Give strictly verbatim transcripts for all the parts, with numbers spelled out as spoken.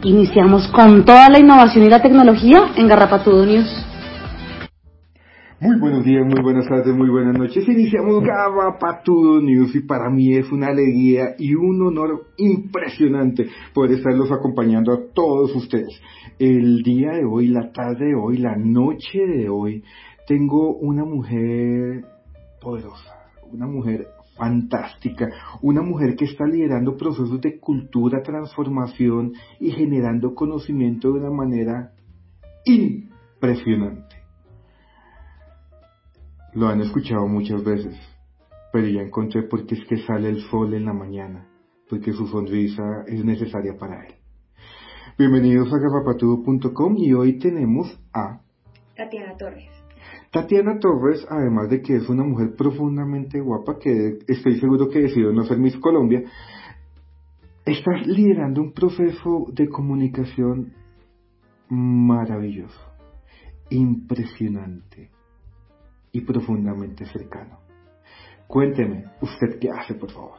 Iniciamos con toda la innovación y la tecnología en Garrapatudo News. Muy buenos días, muy buenas tardes, muy buenas noches. Iniciamos Garrapatudo News y para mí es una alegría y un honor impresionante poder estarlos acompañando a todos ustedes. El día de hoy, la tarde de hoy, la noche de hoy, tengo una mujer poderosa, una mujer fantástica, una mujer que está liderando procesos de cultura, transformación y generando conocimiento de una manera impresionante. Lo han escuchado muchas veces, pero ya encontré por qué es que sale el sol en la mañana, porque su sonrisa es necesaria para él. Bienvenidos a garrapatudo punto com y hoy tenemos a Tatiana Torres. Tatiana Torres, además de que es una mujer profundamente guapa, que estoy seguro que decidió no ser Miss Colombia, está liderando un proceso de comunicación maravilloso, impresionante y profundamente cercano. Cuénteme, ¿usted qué hace, por favor?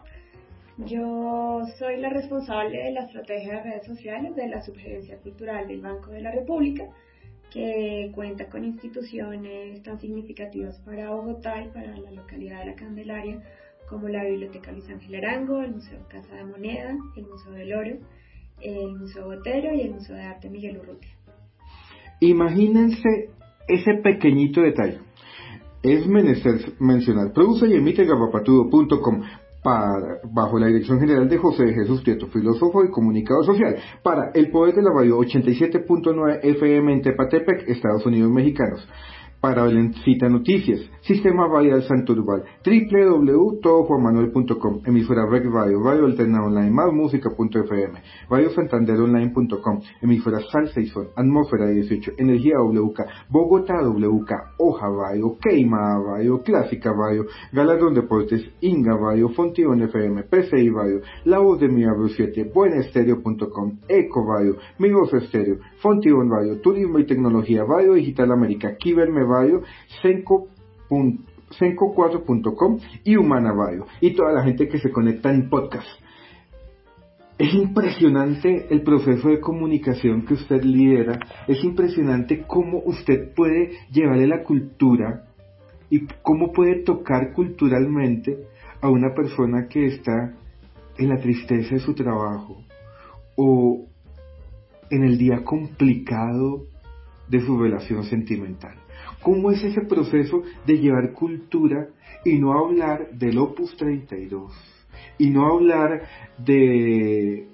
Yo soy la responsable de la estrategia de redes sociales de la Subgerencia Cultural del Banco de la República, que cuenta con instituciones tan significativas para Bogotá y para la localidad de La Candelaria, como la Biblioteca Luis Ángel Arango, el Museo Casa de Moneda, el Museo del Oro, el Museo Botero y el Museo de Arte Miguel Urrutia. Imagínense ese pequeñito detalle. Es menester mencionar, produce y emite garrapatudo punto com para, bajo la dirección general de José de Jesús Prieto, filósofo y comunicador social, para El Poder de la Radio ochenta y siete punto nueve F M en Tepatepec, Estados Unidos Mexicanos, para Belencita Noticias, Sistema Radial Santurbal, doble u doble u doble u punto todo juan manuel punto com, emisora Rec Radio, Radio Alterna Online, más música punto f m, Radio Santander Online punto com, emisora Salsa y Son, Atmósfera dieciocho, Energía W K, Bogotá W K, Hoja Radio, Queima Radio, Clásica Radio, Galardón Deportes, Inga Radio, Fontión F M, P C I Radio, La Voz de Mi Abro siete, Buenestereo punto com, Eco Radio, Mi Voz Estéreo, Fontión Radio, Turismo y Tecnología, Radio Digital América, Kiberme Radio, Senco cuatro punto com y Humana Radio, y toda la gente que se conecta en podcast. Es impresionante el proceso de comunicación que usted lidera, es impresionante cómo usted puede llevarle la cultura y cómo puede tocar culturalmente a una persona que está en la tristeza de su trabajo o en el día complicado de su relación sentimental. ¿Cómo es ese proceso de llevar cultura y no hablar del Opus treinta y dos? Y no hablar de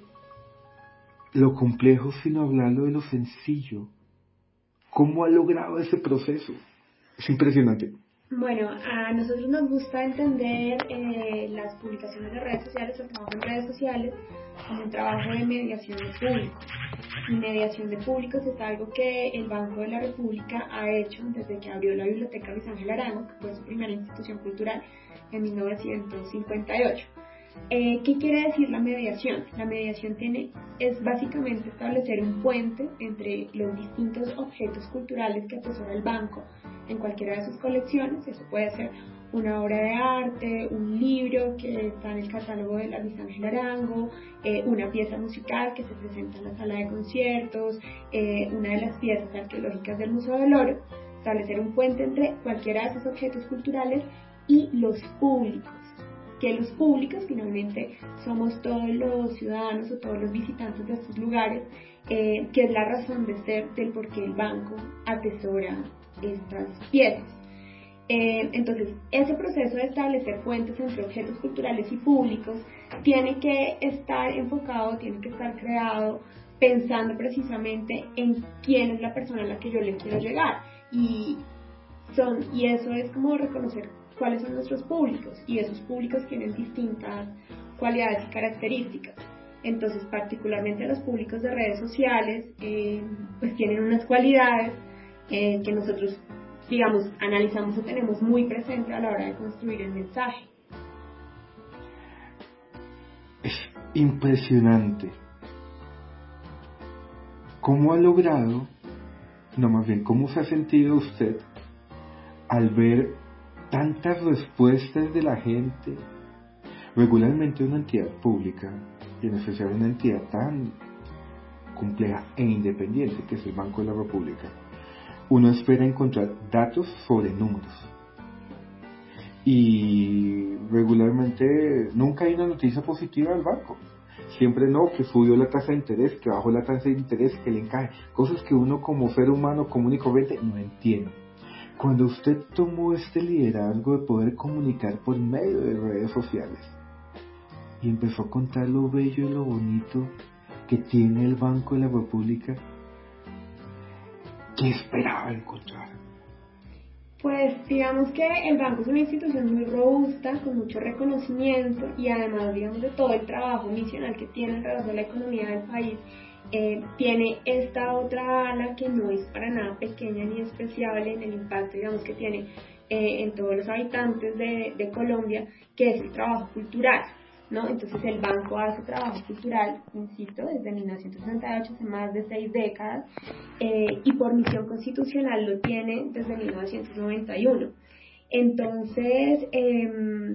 lo complejo, sino hablarlo de lo sencillo. ¿Cómo ha logrado ese proceso? Es impresionante. Bueno, a nosotros nos gusta entender eh, las publicaciones de redes sociales, el trabajo en redes sociales, como un trabajo de mediación de públicos. Y mediación de públicos es algo que el Banco de la República ha hecho desde que abrió la Biblioteca Luis Ángel Arango, que fue su primera institución cultural en mil novecientos cincuenta y ocho. Eh, ¿Qué quiere decir la mediación? La mediación tiene, es básicamente establecer un puente entre los distintos objetos culturales que atesora el banco en cualquiera de sus colecciones. Eso puede ser una obra de arte, un libro que está en el catálogo de la Luis Ángel Arango, eh, una pieza musical que se presenta en la sala de conciertos, eh, una de las piezas arqueológicas del Museo del Oro. Establecer un puente entre cualquiera de esos objetos culturales y los públicos, que los públicos finalmente somos todos los ciudadanos o todos los visitantes de estos lugares, eh, que es la razón de ser del por qué el banco atesora estas piezas. Eh, entonces, ese proceso de establecer puentes entre objetos culturales y públicos tiene que estar enfocado, tiene que estar creado pensando precisamente en quién es la persona a la que yo le quiero llegar, y, son, y eso es como reconocer cuáles son nuestros públicos, y esos públicos tienen distintas cualidades y características. Entonces, particularmente los públicos de redes sociales, eh, pues tienen unas cualidades eh, que nosotros, digamos, analizamos o tenemos muy presente a la hora de construir el mensaje. Es impresionante cómo ha logrado, no más bien, cómo se ha sentido usted al ver tantas respuestas de la gente. Regularmente una entidad pública, y en especial una entidad tan compleja e independiente que es el Banco de la República, uno espera encontrar datos sobre números. Y regularmente nunca hay una noticia positiva del banco. Siempre no, que subió la tasa de interés, que bajó la tasa de interés, que le encaje. Cosas que uno como ser humano común y corriente no entiende. Cuando usted tomó este liderazgo de poder comunicar por medio de redes sociales y empezó a contar lo bello y lo bonito que tiene el Banco de la República, ¿qué esperaba encontrar? Pues digamos que el banco es una institución muy robusta, con mucho reconocimiento y además, digamos, de todo el trabajo misional que tiene alrededor de la economía del país, eh, tiene esta otra ala que no es para nada pequeña ni despreciable en el impacto, digamos, que tiene eh, en todos los habitantes de, de Colombia, que es el trabajo cultural, ¿no? Entonces el banco hace trabajo cultural, insisto, desde mil novecientos sesenta y ocho, hace más de seis décadas, eh, y por misión constitucional lo tiene desde mil novecientos noventa y uno. Entonces, eh,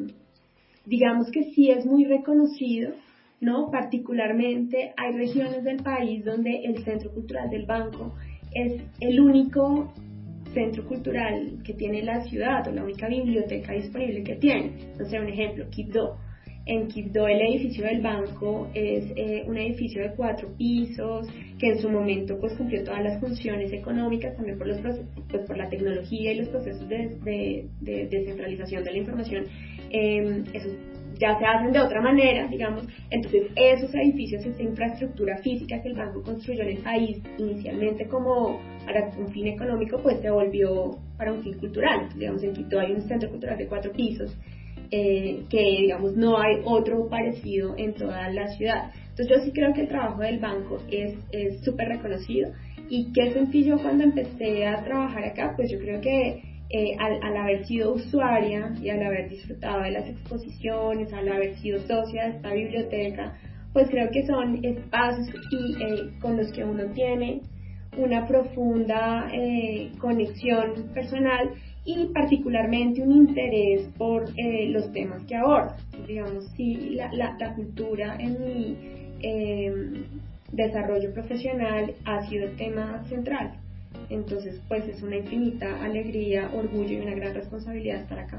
digamos que sí es muy reconocido, ¿no? Particularmente hay regiones del país donde el centro cultural del banco es el único centro cultural que tiene la ciudad, o la única biblioteca disponible que tiene. Entonces, un ejemplo, Quibdó. En Quibdó el edificio del banco es eh, un edificio de cuatro pisos que en su momento pues cumplió todas las funciones económicas, también por los procesos, pues, por la tecnología y los procesos de, de, de descentralización de la información. Eh, eso ya se hacen de otra manera, digamos. Entonces esos edificios, esa infraestructura física que el banco construyó en el país inicialmente como para un fin económico, pues se volvió para un fin cultural. Entonces, digamos, en Quibdó hay un centro cultural de cuatro pisos Eh, que digamos no hay otro parecido en toda la ciudad. Entonces yo sí creo que el trabajo del banco es súper reconocido. Y qué sentí yo cuando empecé a trabajar acá, pues yo creo que eh, al, al haber sido usuaria y al haber disfrutado de las exposiciones, al haber sido socia de esta biblioteca, pues creo que son espacios y, eh, con los que uno tiene una profunda eh, conexión personal y particularmente un interés por eh, los temas que aborda. Digamos, sí, la, la, la cultura en mi eh, desarrollo profesional ha sido el tema central. Entonces, pues es una infinita alegría, orgullo y una gran responsabilidad estar acá.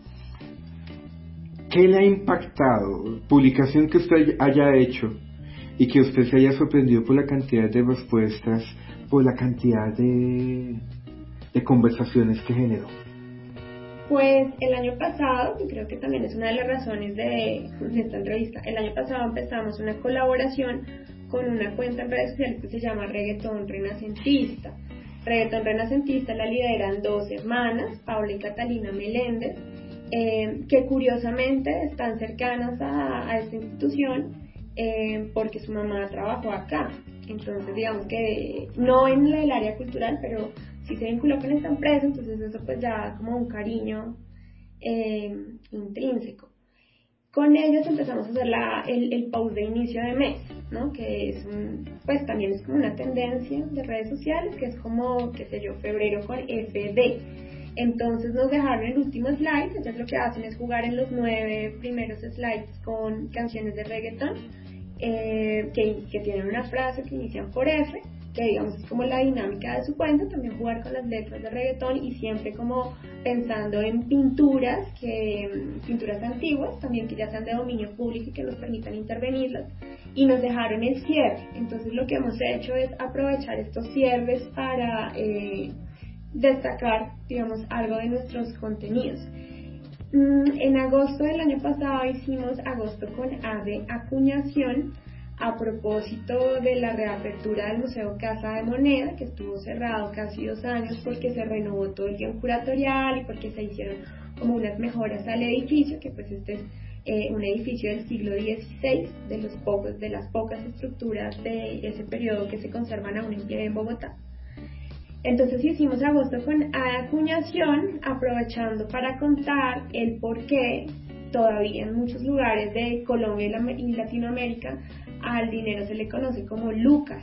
¿Qué le ha impactado? Publicación que usted haya hecho y que usted se haya sorprendido por la cantidad de respuestas, por la cantidad de, de conversaciones que generó. Pues el año pasado, y creo que también es una de las razones de, de esta entrevista, el año pasado empezamos una colaboración con una cuenta en redes sociales que se llama Reggaetón Renacentista. Reggaetón Renacentista la lideran dos hermanas, Paula y Catalina Meléndez, eh, que curiosamente están cercanas a, a esta institución eh, porque su mamá trabajó acá. Entonces, digamos que no en el área cultural, pero sí se vinculó con esta empresa, entonces eso pues ya como un cariño eh, intrínseco. Con ellos empezamos a hacer la, el, el post de inicio de mes, ¿no? Que es un, pues también es como una tendencia de redes sociales, que es como, qué sé yo, febrero con F D. Entonces nos dejaron el último slide, entonces lo que hacen es jugar en los nueve primeros slides con canciones de reggaetón, eh, que, que tienen una frase que inician por F, que digamos es como la dinámica de su cuenta, también jugar con las letras de reggaetón y siempre como pensando en pinturas, que pinturas antiguas, también que ya sean de dominio público y que nos permitan intervenirlas, y nos dejaron el cierre. Entonces lo que hemos hecho es aprovechar estos cierres para eh, destacar, digamos, algo de nuestros contenidos. En agosto del año pasado hicimos agosto con A de acuñación, a propósito de la reapertura del Museo Casa de Moneda, que estuvo cerrado casi dos años porque se renovó todo el guión curatorial y porque se hicieron como unas mejoras al edificio, que pues este es eh, un edificio del siglo dieciséis, de, los pocos, de las pocas estructuras de ese periodo que se conservan aún en pie en Bogotá. Entonces hicimos agosto con acuñación, aprovechando para contar el por qué todavía en muchos lugares de Colombia y Latinoamérica al dinero se le conoce como lucas.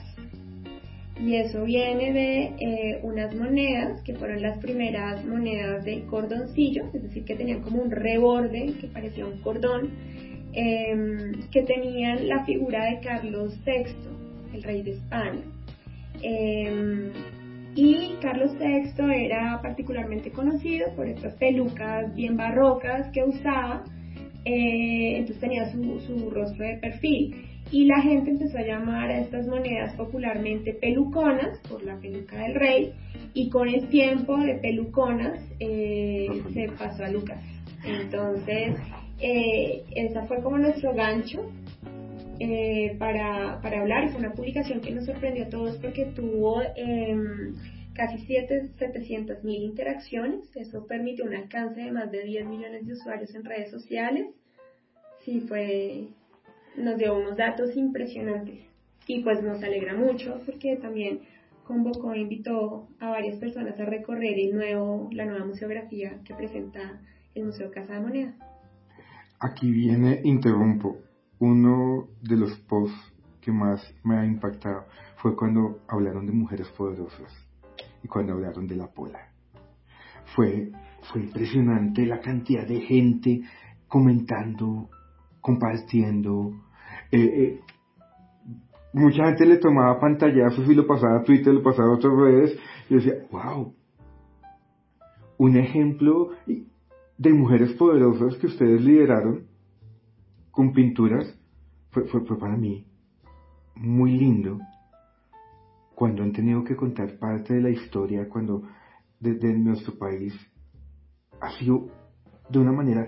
Y eso viene de eh, unas monedas que fueron las primeras monedas de cordoncillo, es decir, que tenían como un reborde que parecía un cordón, eh, que tenían la figura de Carlos sexto. el rey de España. Eh, y Carlos sexto era particularmente conocido por estas pelucas bien barrocas que usaba, eh, entonces tenía su, su rostro de perfil. Y la gente empezó a llamar a estas monedas popularmente peluconas, por la peluca del rey, y con el tiempo de peluconas eh, se pasó a Lucas. Entonces, eh, esa fue como nuestro gancho eh, para, para hablar, y fue una publicación que nos sorprendió a todos porque tuvo eh, casi setecientas mil interacciones. Eso permitió un alcance de más de diez millones de usuarios en redes sociales. Sí, fue... nos dio unos datos impresionantes y pues nos alegra mucho porque también convocó e invitó a varias personas a recorrer el nuevo, la nueva museografía que presenta el Museo Casa de Moneda. Aquí viene, interrumpo, uno de los posts que más me ha impactado fue cuando hablaron de mujeres poderosas y cuando hablaron de la pola. Fue, fue impresionante la cantidad de gente comentando, compartiendo. Eh, eh, mucha gente le tomaba pantallazos y lo pasaba a Twitter, lo pasaba a otras redes, y decía, wow, un ejemplo de mujeres poderosas que ustedes lideraron con pinturas, fue, fue, fue para mí muy lindo cuando han tenido que contar parte de la historia, cuando desde nuestro país ha sido de una manera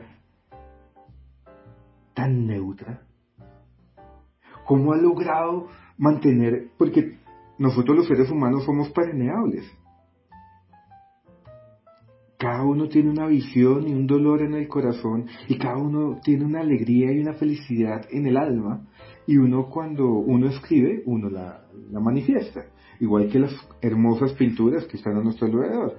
tan neutra. ¿Cómo ha logrado mantener? Porque nosotros los seres humanos somos permeables. Cada uno tiene una visión y un dolor en el corazón, y cada uno tiene una alegría y una felicidad en el alma, y uno cuando uno escribe, uno la, la manifiesta, igual que las hermosas pinturas que están a nuestro alrededor.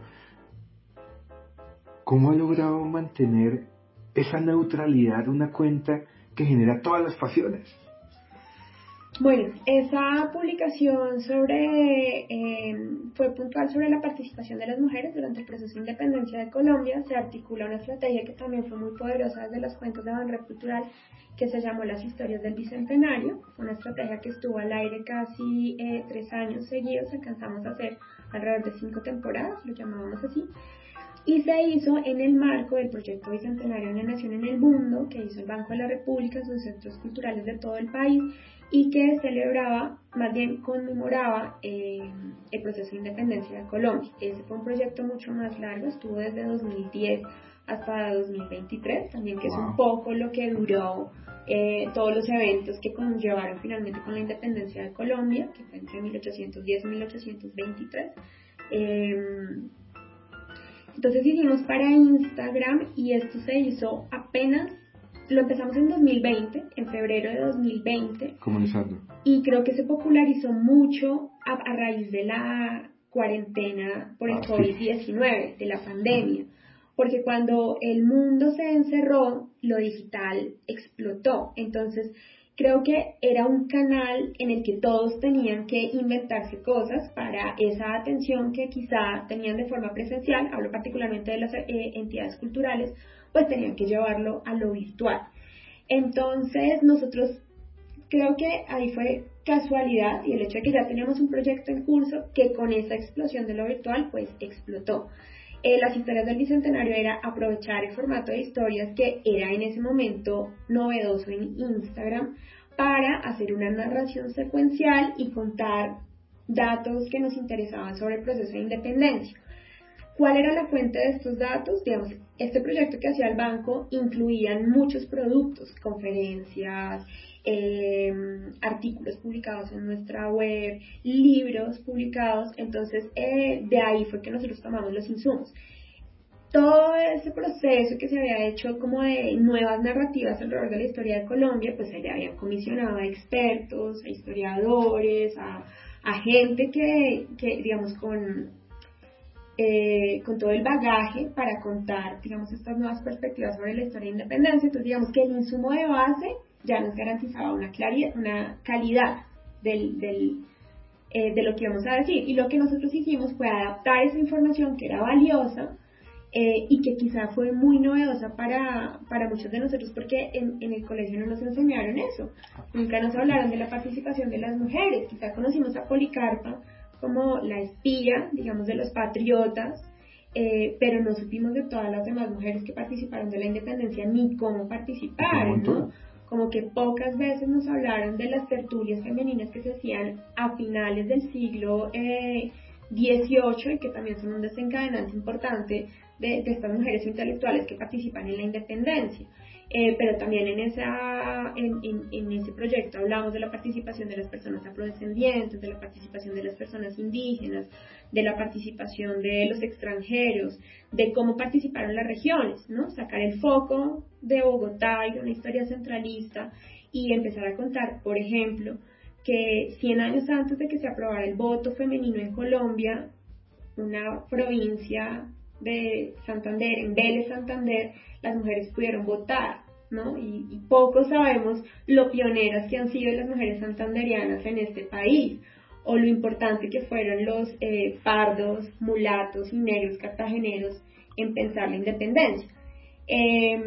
¿Cómo ha logrado mantener esa neutralidad, una cuenta que genera todas las pasiones? Bueno, esa publicación sobre eh, fue puntual sobre la participación de las mujeres durante el proceso de independencia de Colombia. Se articula una estrategia que también fue muy poderosa desde las cuentas de Banred Cultural, que se llamó Las Historias del Bicentenario. Fue una estrategia que estuvo al aire casi eh, tres años seguidos. Alcanzamos a hacer alrededor de cinco temporadas, lo llamábamos así. Y se hizo en el marco del proyecto Bicentenario de una Nación en el Mundo, que hizo el Banco de la República en sus centros culturales de todo el país, y que celebraba, más bien conmemoraba eh, el proceso de independencia de Colombia. Ese fue un proyecto mucho más largo, estuvo desde dos mil diez hasta dos mil veintitrés, también que wow. Es un poco lo que duró eh, todos los eventos que conllevaron finalmente con la independencia de Colombia, que fue entre mil ochocientos diez y mil ochocientos veintitrés. Eh, entonces hicimos para Instagram, y esto se hizo apenas, lo empezamos en dos mil veinte, en febrero de dos mil veinte. Comenzando. Y creo que se popularizó mucho a, a raíz de la cuarentena por el ah, COVID diecinueve, sí. de la pandemia. Porque cuando el mundo se encerró, lo digital explotó. Entonces, creo que era un canal en el que todos tenían que inventarse cosas para esa atención que quizá tenían de forma presencial, hablo particularmente de las eh, entidades culturales, pues tenían que llevarlo a lo virtual. Entonces nosotros, creo que ahí fue casualidad, y el hecho de que ya teníamos un proyecto en curso que con esa explosión de lo virtual pues explotó. Eh, las historias del Bicentenario era aprovechar el formato de historias que era en ese momento novedoso en Instagram para hacer una narración secuencial y contar datos que nos interesaban sobre el proceso de independencia. ¿Cuál era la fuente de estos datos? Digamos, este proyecto que hacía el banco incluían muchos productos, conferencias, eh, artículos publicados en nuestra web, libros publicados. Entonces, eh, de ahí fue que nosotros tomamos los insumos. Todo ese proceso que se había hecho como de nuevas narrativas alrededor de la historia de Colombia, pues se le habían comisionado a expertos, a historiadores, a, a gente que, que digamos, con... Eh, con todo el bagaje para contar, digamos, estas nuevas perspectivas sobre la historia de independencia. Entonces, digamos que el insumo de base ya nos garantizaba una claridad, una calidad del, del, eh, de lo que íbamos a decir. Y lo que nosotros hicimos fue adaptar esa información que era valiosa eh, y que quizá fue muy novedosa para, para muchos de nosotros porque en, en el colegio no nos enseñaron eso, nunca nos hablaron de la participación de las mujeres, quizá conocimos a Policarpa como la espía, digamos, de los patriotas, eh, pero no supimos de todas las demás mujeres que participaron de la independencia ni cómo participaron, ¿no? Como que pocas veces nos hablaron de las tertulias femeninas que se hacían a finales del siglo eh, dieciocho y que también son un desencadenante importante de, de estas mujeres intelectuales que participan en la independencia. Eh, pero también en, esa, en, en, en ese proyecto hablamos de la participación de las personas afrodescendientes, de la participación de las personas indígenas, de la participación de los extranjeros, de cómo participaron las regiones, ¿no? Sacar el foco de Bogotá y de una historia centralista y empezar a contar, por ejemplo, que cien años antes de que se aprobara el voto femenino en Colombia, una provincia de Santander, en Vélez, Santander, las mujeres pudieron votar, ¿no? Y, y poco sabemos lo pioneras que han sido las mujeres santanderianas en este país, o lo importante que fueron los eh, pardos, mulatos y negros cartageneros en pensar la independencia. Eh,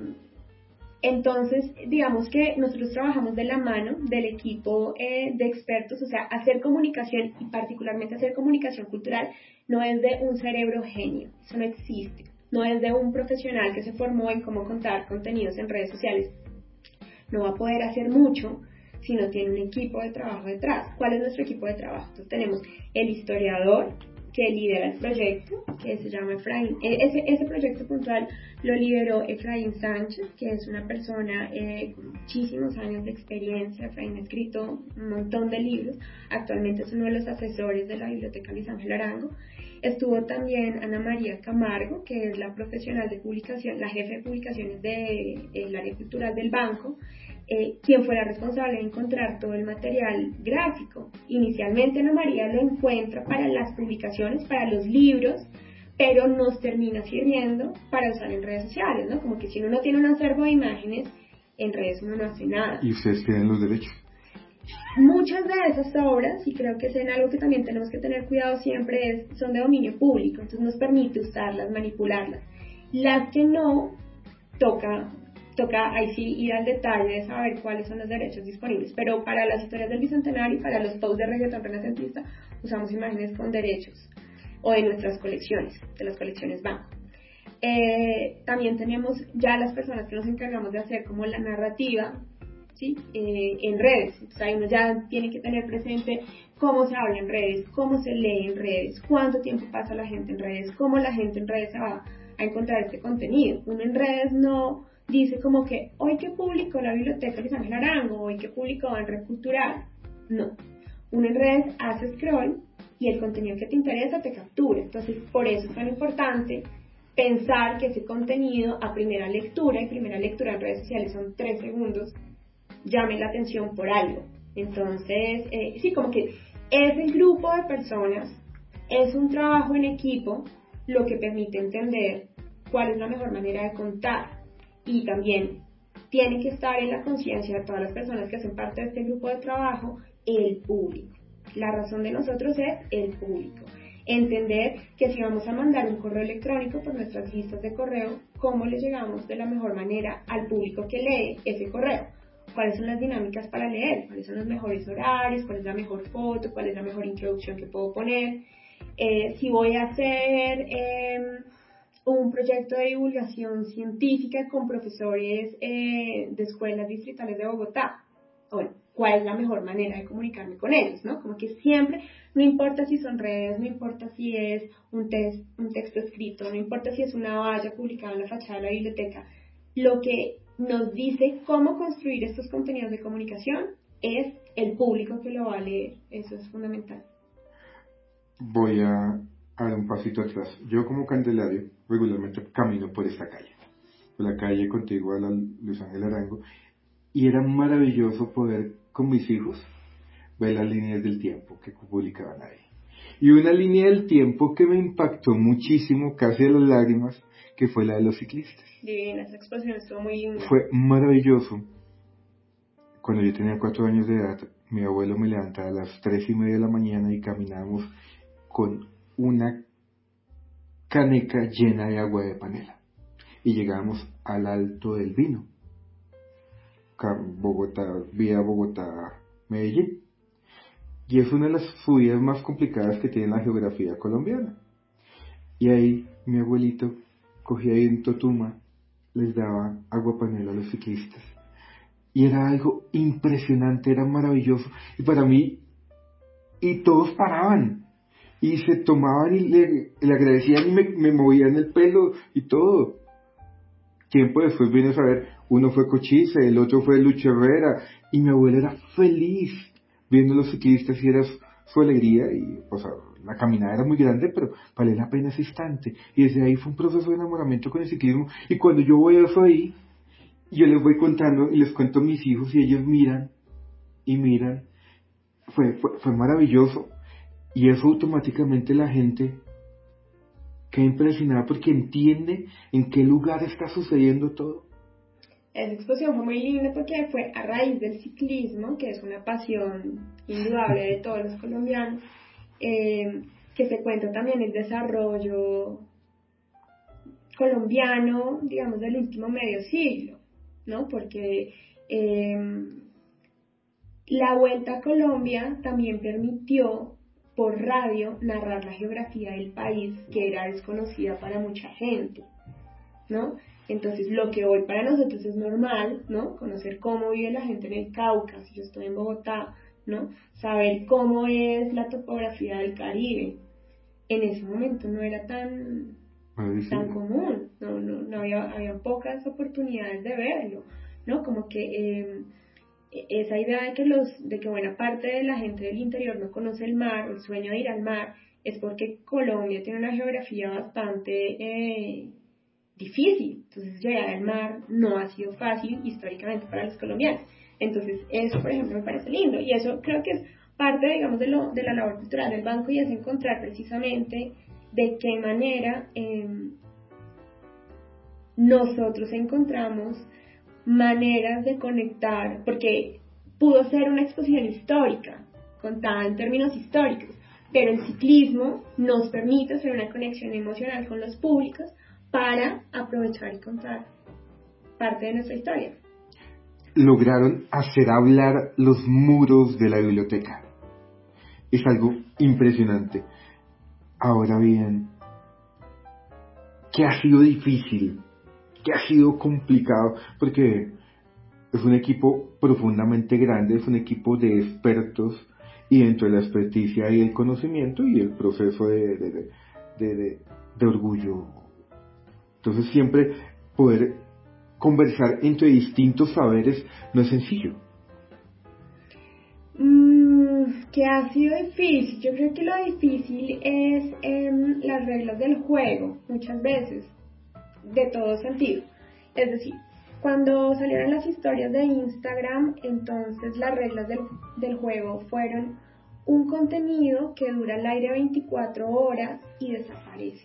entonces, digamos que nosotros trabajamos de la mano del equipo eh, de expertos, o sea, hacer comunicación y particularmente hacer comunicación cultural no es de un cerebro genio, eso no existe. No es de un profesional que se formó en cómo contar contenidos en redes sociales. No va a poder hacer mucho si no tiene un equipo de trabajo detrás. ¿Cuál es nuestro equipo de trabajo? Entonces tenemos el historiador que lidera el proyecto, que se llama Efraín. Ese, ese proyecto puntual lo lideró Efraín Sánchez, que es una persona eh, con muchísimos años de experiencia. Efraín ha escrito un montón de libros. Actualmente es uno de los asesores de la Biblioteca Luis Ángel Arango. Estuvo también Ana María Camargo, que es la profesional de publicación, la jefe de publicaciones del área cultural del banco, eh, quien fue la responsable de encontrar todo el material gráfico. Inicialmente Ana María lo encuentra para las publicaciones, para los libros, pero nos termina sirviendo para usar en redes sociales, ¿no? Como que si uno no tiene un acervo de imágenes, en redes uno no hace nada. ¿Y ustedes tienen los derechos? Muchas de esas obras, y creo que es en algo que también tenemos que tener cuidado siempre, es, son de dominio público, entonces nos permite usarlas, manipularlas. Las que no, toca, toca ahí sí ir al detalle de saber cuáles son los derechos disponibles, pero para las historias del Bicentenario y para los posts de reggaetón renacentista usamos imágenes con derechos, o de nuestras colecciones, de las colecciones banco. Eh, también tenemos ya las personas que nos encargamos de hacer como la narrativa, ¿sí? Eh, en redes. Entonces ahí uno ya tiene que tener presente cómo se habla en redes, cómo se lee en redes, cuánto tiempo pasa la gente en redes, cómo la gente en redes se va a encontrar este contenido. Uno en redes no dice como que hoy que publicó la Biblioteca Luis Ángel Arango, hoy que publicó en Red Cultural. No. Uno en redes hace scroll y el contenido que te interesa te captura. Entonces por eso es tan importante pensar que ese contenido a primera lectura, y primera lectura en redes sociales son tres segundos, llame la atención por algo. Entonces, eh, sí, como que es el grupo de personas, es un trabajo en equipo lo que permite entender cuál es la mejor manera de contar, y también tiene que estar en la conciencia de todas las personas que hacen parte de este grupo de trabajo, el público. La razón de nosotros es el público. Entender que si vamos a mandar un correo electrónico por nuestras listas de correo, ¿cómo le llegamos de la mejor manera al público que lee ese correo? ¿Cuáles son las dinámicas para leer? ¿Cuáles son los mejores horarios? ¿Cuál es la mejor foto? ¿Cuál es la mejor introducción que puedo poner? Eh, si voy a hacer eh, un proyecto de divulgación científica con profesores eh, de escuelas distritales de Bogotá, bueno, ¿cuál es la mejor manera de comunicarme con ellos? ¿No? Como que siempre, no importa si son redes, no importa si es un, test, un texto escrito, no importa si es una valla publicada en la fachada de la biblioteca, lo que nos dice cómo construir estos contenidos de comunicación es el público que lo va a leer. Eso es fundamental. Voy a dar un pasito atrás. Yo como Candelario regularmente camino por esta calle, por la calle contigua a la Luis Ángel Arango, y era maravilloso poder con mis hijos ver las líneas del tiempo que publicaban ahí. Y una línea del tiempo que me impactó muchísimo, casi a las lágrimas, que fue la de los ciclistas. Divina, esa exposición estuvo muy linda. Fue maravilloso. Cuando yo tenía cuatro años de edad, mi abuelo me levantaba a las tres y media de la mañana y caminábamos con una caneca llena de agua de panela. Y llegamos al Alto del Vino, Bogotá, vía Bogotá-Medellín. Y es una de las subidas más complicadas que tiene la geografía colombiana. Y ahí mi abuelito cogía ahí en Totuma, les daba agua panela a los ciclistas. Y era algo impresionante, era maravilloso. Y para mí, y todos paraban, y se tomaban y le, le agradecían y me, me movían el pelo y todo. Tiempo después vine a saber, uno fue Cochise, el otro fue Lucho Herrera, y mi abuela era feliz viendo a los ciclistas y era su, su alegría, y o sea, la caminada era muy grande, pero vale la pena ese instante. Y desde ahí fue un proceso de enamoramiento con el ciclismo, y cuando yo voy a eso ahí, yo les voy contando y les cuento a mis hijos y ellos miran y miran, fue, fue, fue maravilloso, y eso automáticamente la gente queda impresionada porque entiende en qué lugar está sucediendo todo. Esa exposición fue muy linda porque fue a raíz del ciclismo, que es una pasión indudable de todos los colombianos, eh, que se cuenta también el desarrollo colombiano, digamos, del último medio siglo, ¿no? Porque eh, la Vuelta a Colombia también permitió por radio narrar la geografía del país, que era desconocida para mucha gente, ¿no? Entonces, lo que hoy para nosotros es normal, ¿no? Conocer cómo vive la gente en el Cauca, si yo estoy en Bogotá, ¿no? Saber cómo es la topografía del Caribe. En ese momento no era tan, tan común, no, no, no había, había pocas oportunidades de verlo, ¿no? Como que eh, esa idea de que, los, de que buena parte de la gente del interior no conoce el mar, o el sueño de ir al mar, es porque Colombia tiene una geografía bastante eh, difícil. Entonces llegar al mar no ha sido fácil históricamente para los colombianos. Entonces eso, por ejemplo, me parece lindo, y eso creo que es parte, digamos, de, lo, de la labor cultural del banco, y es encontrar precisamente de qué manera eh, nosotros encontramos maneras de conectar, porque pudo ser una exposición histórica, contada en términos históricos, pero el ciclismo nos permite hacer una conexión emocional con los públicos para aprovechar y contar parte de nuestra historia. Lograron hacer hablar los muros de la biblioteca. Es algo impresionante. Ahora bien, ¿qué ha sido difícil? ¿Qué ha sido complicado? Porque es un equipo profundamente grande, es un equipo de expertos, y dentro de la experticia hay el conocimiento y el proceso de, de, de, de, de, de orgullo. Entonces siempre poder conversar entre distintos saberes no es sencillo. Mm, que ha sido difícil. Yo creo que lo difícil es eh, las reglas del juego, muchas veces, de todo sentido. Es decir, cuando salieron las historias de Instagram, entonces las reglas del, del juego fueron un contenido que dura al aire veinticuatro horas y desaparece,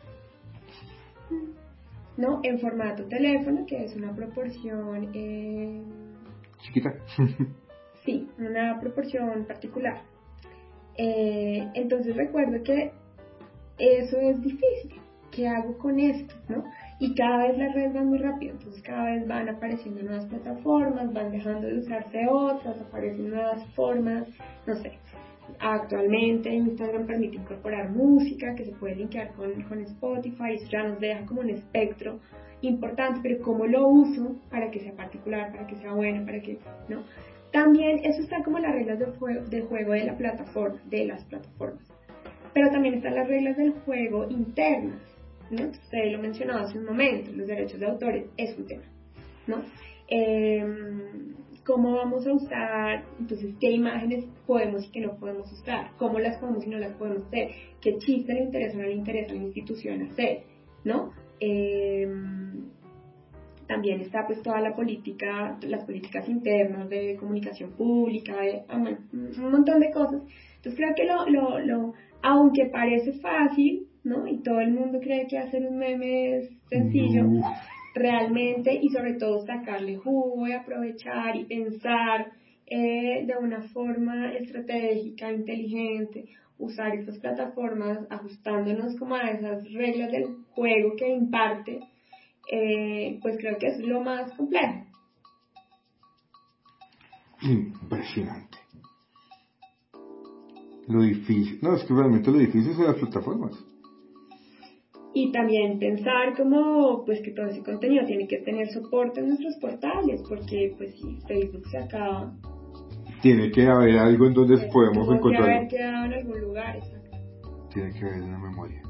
¿no? En formato teléfono, que es una proporción eh, chiquita. sí, una proporción particular. Eh, entonces recuerdo que eso es difícil. ¿Qué hago con esto? ¿No? Y cada vez las redes van muy rápido, entonces cada vez van apareciendo nuevas plataformas, van dejando de usarse otras, aparecen nuevas formas, no sé. Actualmente Instagram permite incorporar música que se puede linkear con, con Spotify, eso ya nos deja como un espectro importante, pero cómo lo uso para que sea particular, para que sea bueno, para que, ¿no? También eso está como las reglas del juego, del juego de la plataforma, de las plataformas, pero también están las reglas del juego internas, ¿no? Usted lo mencionaba hace un momento, los derechos de autores es un tema, ¿no? Eh, ¿Cómo vamos a usar? Entonces, ¿qué imágenes podemos y qué no podemos usar? ¿Cómo las podemos y no las podemos hacer? ¿Qué chiste le interesa o no le interesa a la institución hacer? ¿No? Eh, también está pues toda la política, las políticas internas de comunicación pública, de, ah, bueno, un montón de cosas. Entonces creo que lo, lo, lo, aunque parece fácil, ¿no? Y todo el mundo cree que hacer un meme es sencillo, no. Realmente, y sobre todo sacarle jugo y aprovechar y pensar eh, de una forma estratégica, inteligente, usar estas plataformas ajustándonos como a esas reglas del juego que imparte, eh, pues creo que es lo más complejo. Impresionante. Lo difícil, no, es que realmente lo difícil son las plataformas. Y también pensar como pues que todo ese contenido tiene que tener soporte en nuestros portales, porque pues si Facebook se acaba, tiene que haber algo en donde pues, podemos tuvo encontrarlo. que haber quedado en algún lugar, exacto. Tiene que haber una memoria.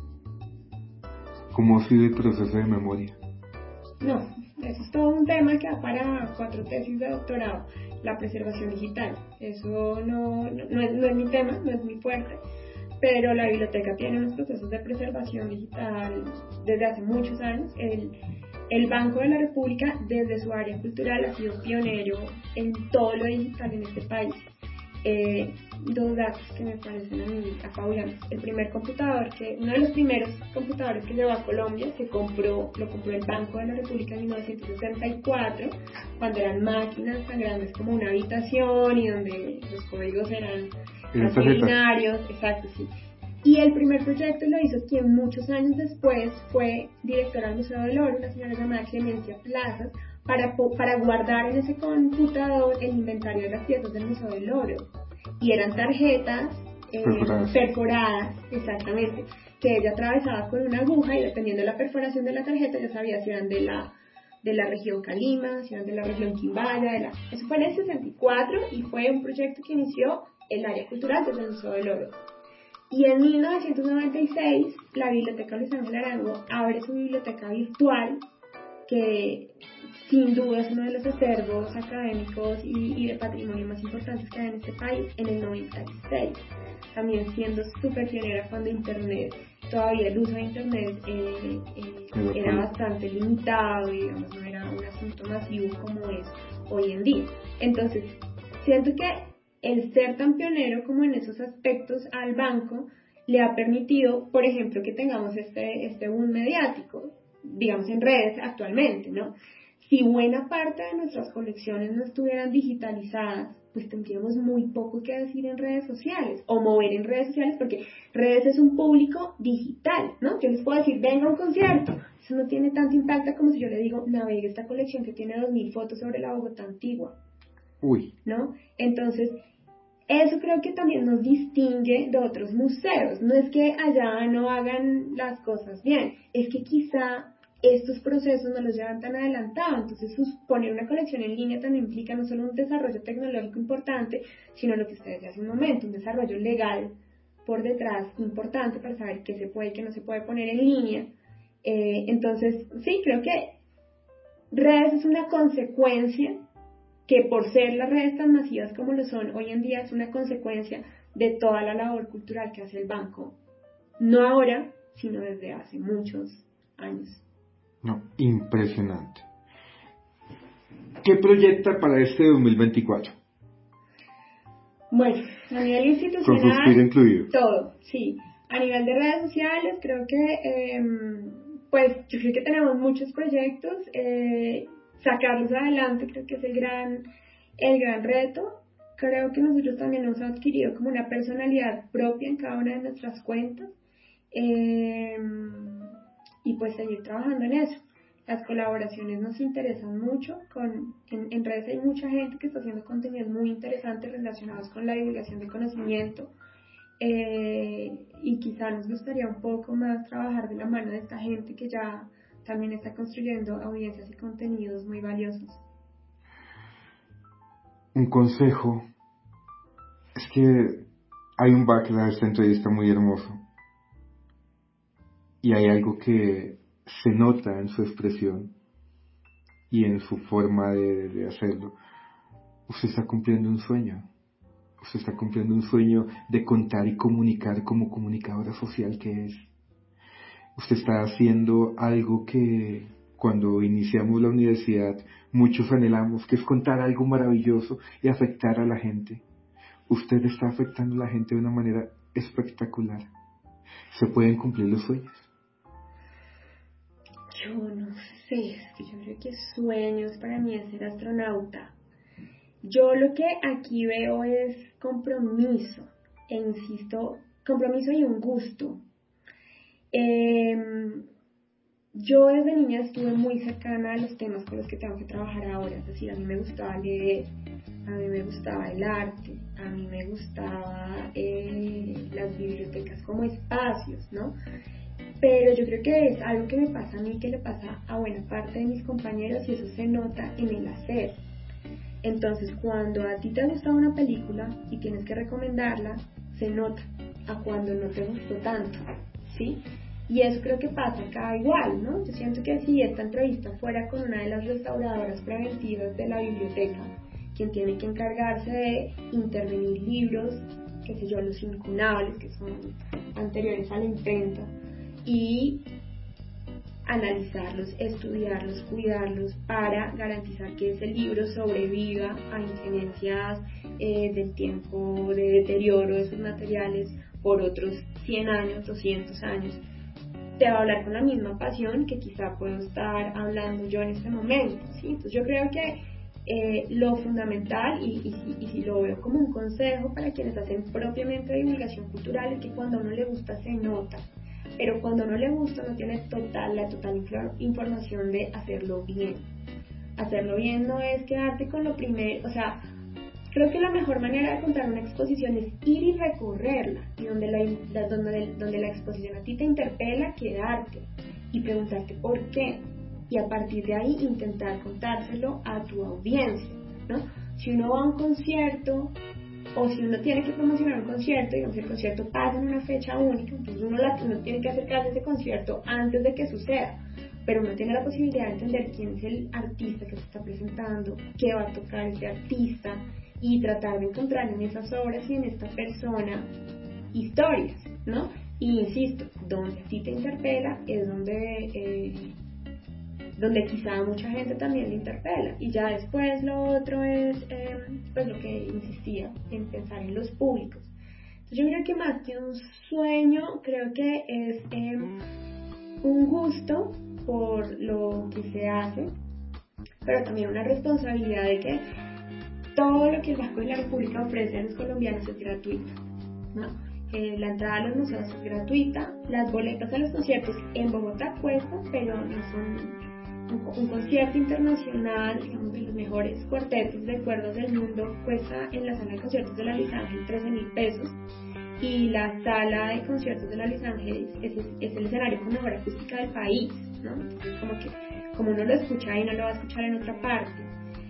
¿Cómo ha sido el proceso de memoria? No, eso es todo un tema que da para cuatro tesis de doctorado, la preservación digital. Eso no, no, no, es, no es mi tema, no es mi fuerte, pero la biblioteca tiene unos procesos de preservación digital desde hace muchos años. El, el Banco de la República, desde su área cultural, ha sido pionero en todo lo digital en este país. Eh, dos datos que me parecen a mí apabulantes. El primer computador, que uno de los primeros computadores que llegó a Colombia, se compró, lo compró el Banco de la República en mil novecientos sesenta y cuatro, cuando eran máquinas tan grandes como una habitación y donde los códigos eran casi binarios, exacto, sí. Y el primer proyecto lo hizo quien muchos años después fue directora del Museo del Oro, una señora llamada Clemencia Plazas, para, para guardar en ese computador el inventario de las piezas del Museo del Oro. Y eran tarjetas eh, perforadas. perforadas, exactamente, que ella atravesaba con una aguja y dependiendo de la perforación de la tarjeta ya sabía si eran de la, de la región Calima, si eran de la región Quimbaya, de la... eso fue en el sesenta y cuatro y fue un proyecto que inició el área cultural desde el Museo del Oro. Y en mil novecientos noventa y seis, la Biblioteca Luis Ángel Arango abre su biblioteca virtual, que sin duda es uno de los acervos académicos y, y de patrimonio más importantes que hay en este país, en el noventa y seis. También siendo súper pionera cuando Internet, todavía el uso de Internet eh, eh, era bastante limitado y digamos, no era un asunto masivo como es hoy en día. Entonces, siento que el ser tan pionero como en esos aspectos al banco le ha permitido, por ejemplo, que tengamos este, este boom mediático, digamos en redes actualmente, ¿no? Si buena parte de nuestras colecciones no estuvieran digitalizadas, pues tendríamos muy poco que decir en redes sociales o mover en redes sociales, porque redes es un público digital, ¿no? Yo les puedo decir, venga a un concierto, eso no tiene tanto impacto como si yo le digo, navegue esta colección que tiene dos mil fotos sobre la Bogotá antigua. Uy. ¿No? Entonces, eso creo que también nos distingue de otros museos. No es que allá no hagan las cosas bien, es que quizá estos procesos no los llevan tan adelantados. Entonces, poner una colección en línea también implica no solo un desarrollo tecnológico importante, sino lo que ustedes decían hace un momento, un desarrollo legal por detrás importante para saber qué se puede y qué no se puede poner en línea. Eh, entonces, sí, creo que redes es una consecuencia que por ser las redes tan masivas como lo son hoy en día es una consecuencia de toda la labor cultural que hace el banco, no ahora, sino desde hace muchos años. No, impresionante. ¿Qué proyecta para este dos mil veinticuatro? Bueno, a nivel institucional, con Suspiro incluido. Todo, sí. A nivel de redes sociales, creo que, eh, pues, yo creo que tenemos muchos proyectos. Eh, sacarlos adelante creo que es el gran, el gran reto. Creo que nosotros también hemos adquirido como una personalidad propia en cada una de nuestras cuentas, eh, y pues seguir trabajando en eso. Las colaboraciones nos interesan mucho, con, en, en redes hay mucha gente que está haciendo contenidos muy interesantes relacionados con la divulgación del conocimiento, eh, y quizá nos gustaría un poco más trabajar de la mano de esta gente que ya también está construyendo audiencias y contenidos muy valiosos. Un consejo, es que hay un backlash a esta entrevista muy hermoso y hay algo que se nota en su expresión y en su forma de, de hacerlo. Usted está cumpliendo un sueño, usted está cumpliendo un sueño de contar y comunicar como comunicadora social que es. Usted está haciendo algo que cuando iniciamos la universidad muchos anhelamos, que es contar algo maravilloso y afectar a la gente. Usted está afectando a la gente de una manera espectacular. ¿Se pueden cumplir los sueños? Yo no sé, es que yo creo que sueños para mí es ser astronauta. Yo lo que aquí veo es compromiso, e insisto, compromiso y un gusto. Eh, yo desde niña estuve muy cercana a los temas con los que tengo que trabajar ahora, es decir, a mí me gustaba leer, a mí me gustaba el arte, a mí me gustaba eh, las bibliotecas como espacios, ¿no? Pero yo creo que es algo que me pasa a mí, que le pasa a buena parte de mis compañeros, y eso se nota en el hacer. Entonces, cuando a ti te gusta una película y tienes que recomendarla, se nota a cuando no te gustó tanto, ¿sí? Y eso creo que pasa acá igual, ¿no? Yo siento que si esta entrevista fuera con una de las restauradoras preventivas de la biblioteca, quien tiene que encargarse de intervenir libros, qué sé yo, los incunables, que son anteriores a la imprenta, y analizarlos, estudiarlos, cuidarlos para garantizar que ese libro sobreviva a incidencias eh, del tiempo de deterioro de sus materiales por otros cien años, doscientos años, te va a hablar con la misma pasión que quizá puedo estar hablando yo en este momento, ¿sí? Entonces yo creo que eh, lo fundamental, y, y, y si lo veo como un consejo para quienes hacen propiamente divulgación cultural, es que cuando a uno le gusta se nota. Pero cuando no le gusta no tiene total, la total información de hacerlo bien. Hacerlo bien no es quedarte con lo primero, o sea, creo que la mejor manera de contar una exposición es ir y recorrerla, y donde la, la, donde, donde la exposición a ti te interpela, quedarte y preguntarte por qué, y a partir de ahí intentar contárselo a tu audiencia, ¿no? Si uno va a un concierto, o si uno tiene que promocionar un concierto, digamos el concierto pasa en una fecha única, entonces uno, la, uno tiene que acercarse a ese concierto antes de que suceda, pero uno tiene la posibilidad de entender quién es el artista que se está presentando, qué va a tocar ese artista, y tratar de encontrar en esas obras y en esta persona historias, ¿no? Y insisto, donde sí te interpela es donde... Eh, donde quizá a mucha gente también le interpela, y ya después lo otro es eh, pues lo que insistía en pensar en los públicos. Entonces yo creo que más que un sueño, creo que es eh, un gusto por lo que se hace, pero también una responsabilidad de que todo lo que el Banco de la República ofrece a los colombianos es gratuito, ¿no? Eh, la entrada a los museos es gratuita, las boletas a los conciertos en Bogotá cuestan, pero no son un, un concierto internacional, digamos, de los mejores cuartetos de cuerdas del mundo, cuesta en la sala de conciertos de la Luis Ángel trece mil pesos, y la sala de conciertos de la Luis Ángel es, es, es el escenario con mejor acústica del país, ¿no? Entonces, como que como uno lo escucha ahí, no lo va a escuchar en otra parte.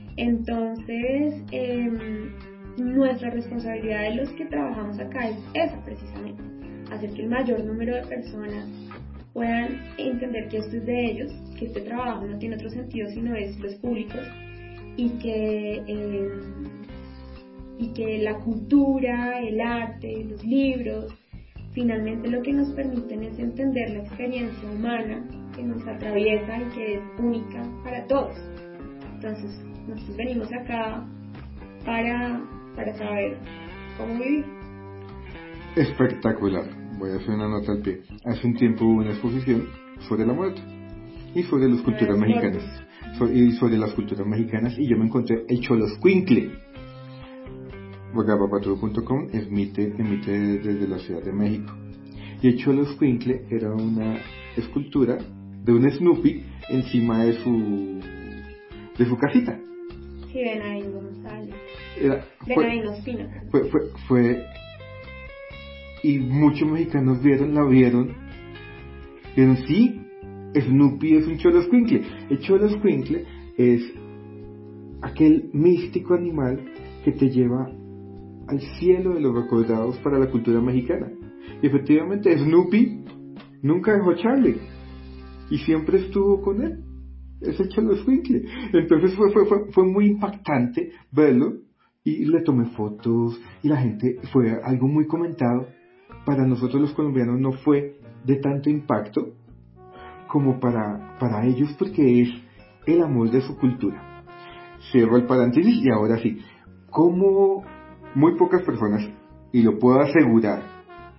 Entonces, eh, nuestra responsabilidad de los que trabajamos acá es esa precisamente, hacer que el mayor número de personas puedan entender que esto es de ellos, que este trabajo no tiene otro sentido sino es los públicos, y que, eh, y que la cultura, el arte, los libros, finalmente lo que nos permiten es entender la experiencia humana que nos atraviesa y que es única para todos. Entonces, nosotros venimos acá para, para saber cómo vivir. Espectacular. Voy a hacer una nota al pie. Hace un tiempo hubo una exposición sobre la muerte y sobre las culturas mexicanas. Y sobre las culturas mexicanas, y yo me encontré el Xoloscuincle. Gabapaturo punto com emite, emite desde la Ciudad de México. Y el Xoloscuincle era una escultura de un Snoopy encima de su de su casita. Sí, Benaín González. Era, Benaín Ospina. Fue, fue, fue, y muchos mexicanos vieron, la vieron, vieron, sí, Snoopy es un Xoloscuincle. El Xoloscuincle es aquel místico animal que te lleva al cielo de los recordados para la cultura mexicana. Y efectivamente Snoopy nunca dejó a Charlie y siempre estuvo con él. Es el Xoloscuincle. Entonces fue, fue, fue, fue muy impactante verlo, y le tomé fotos, y la gente, fue algo muy comentado. Para nosotros los colombianos no fue de tanto impacto como para, para ellos, porque es el amor de su cultura. Cierro el paréntesis y ahora sí, como muy pocas personas, y lo puedo asegurar,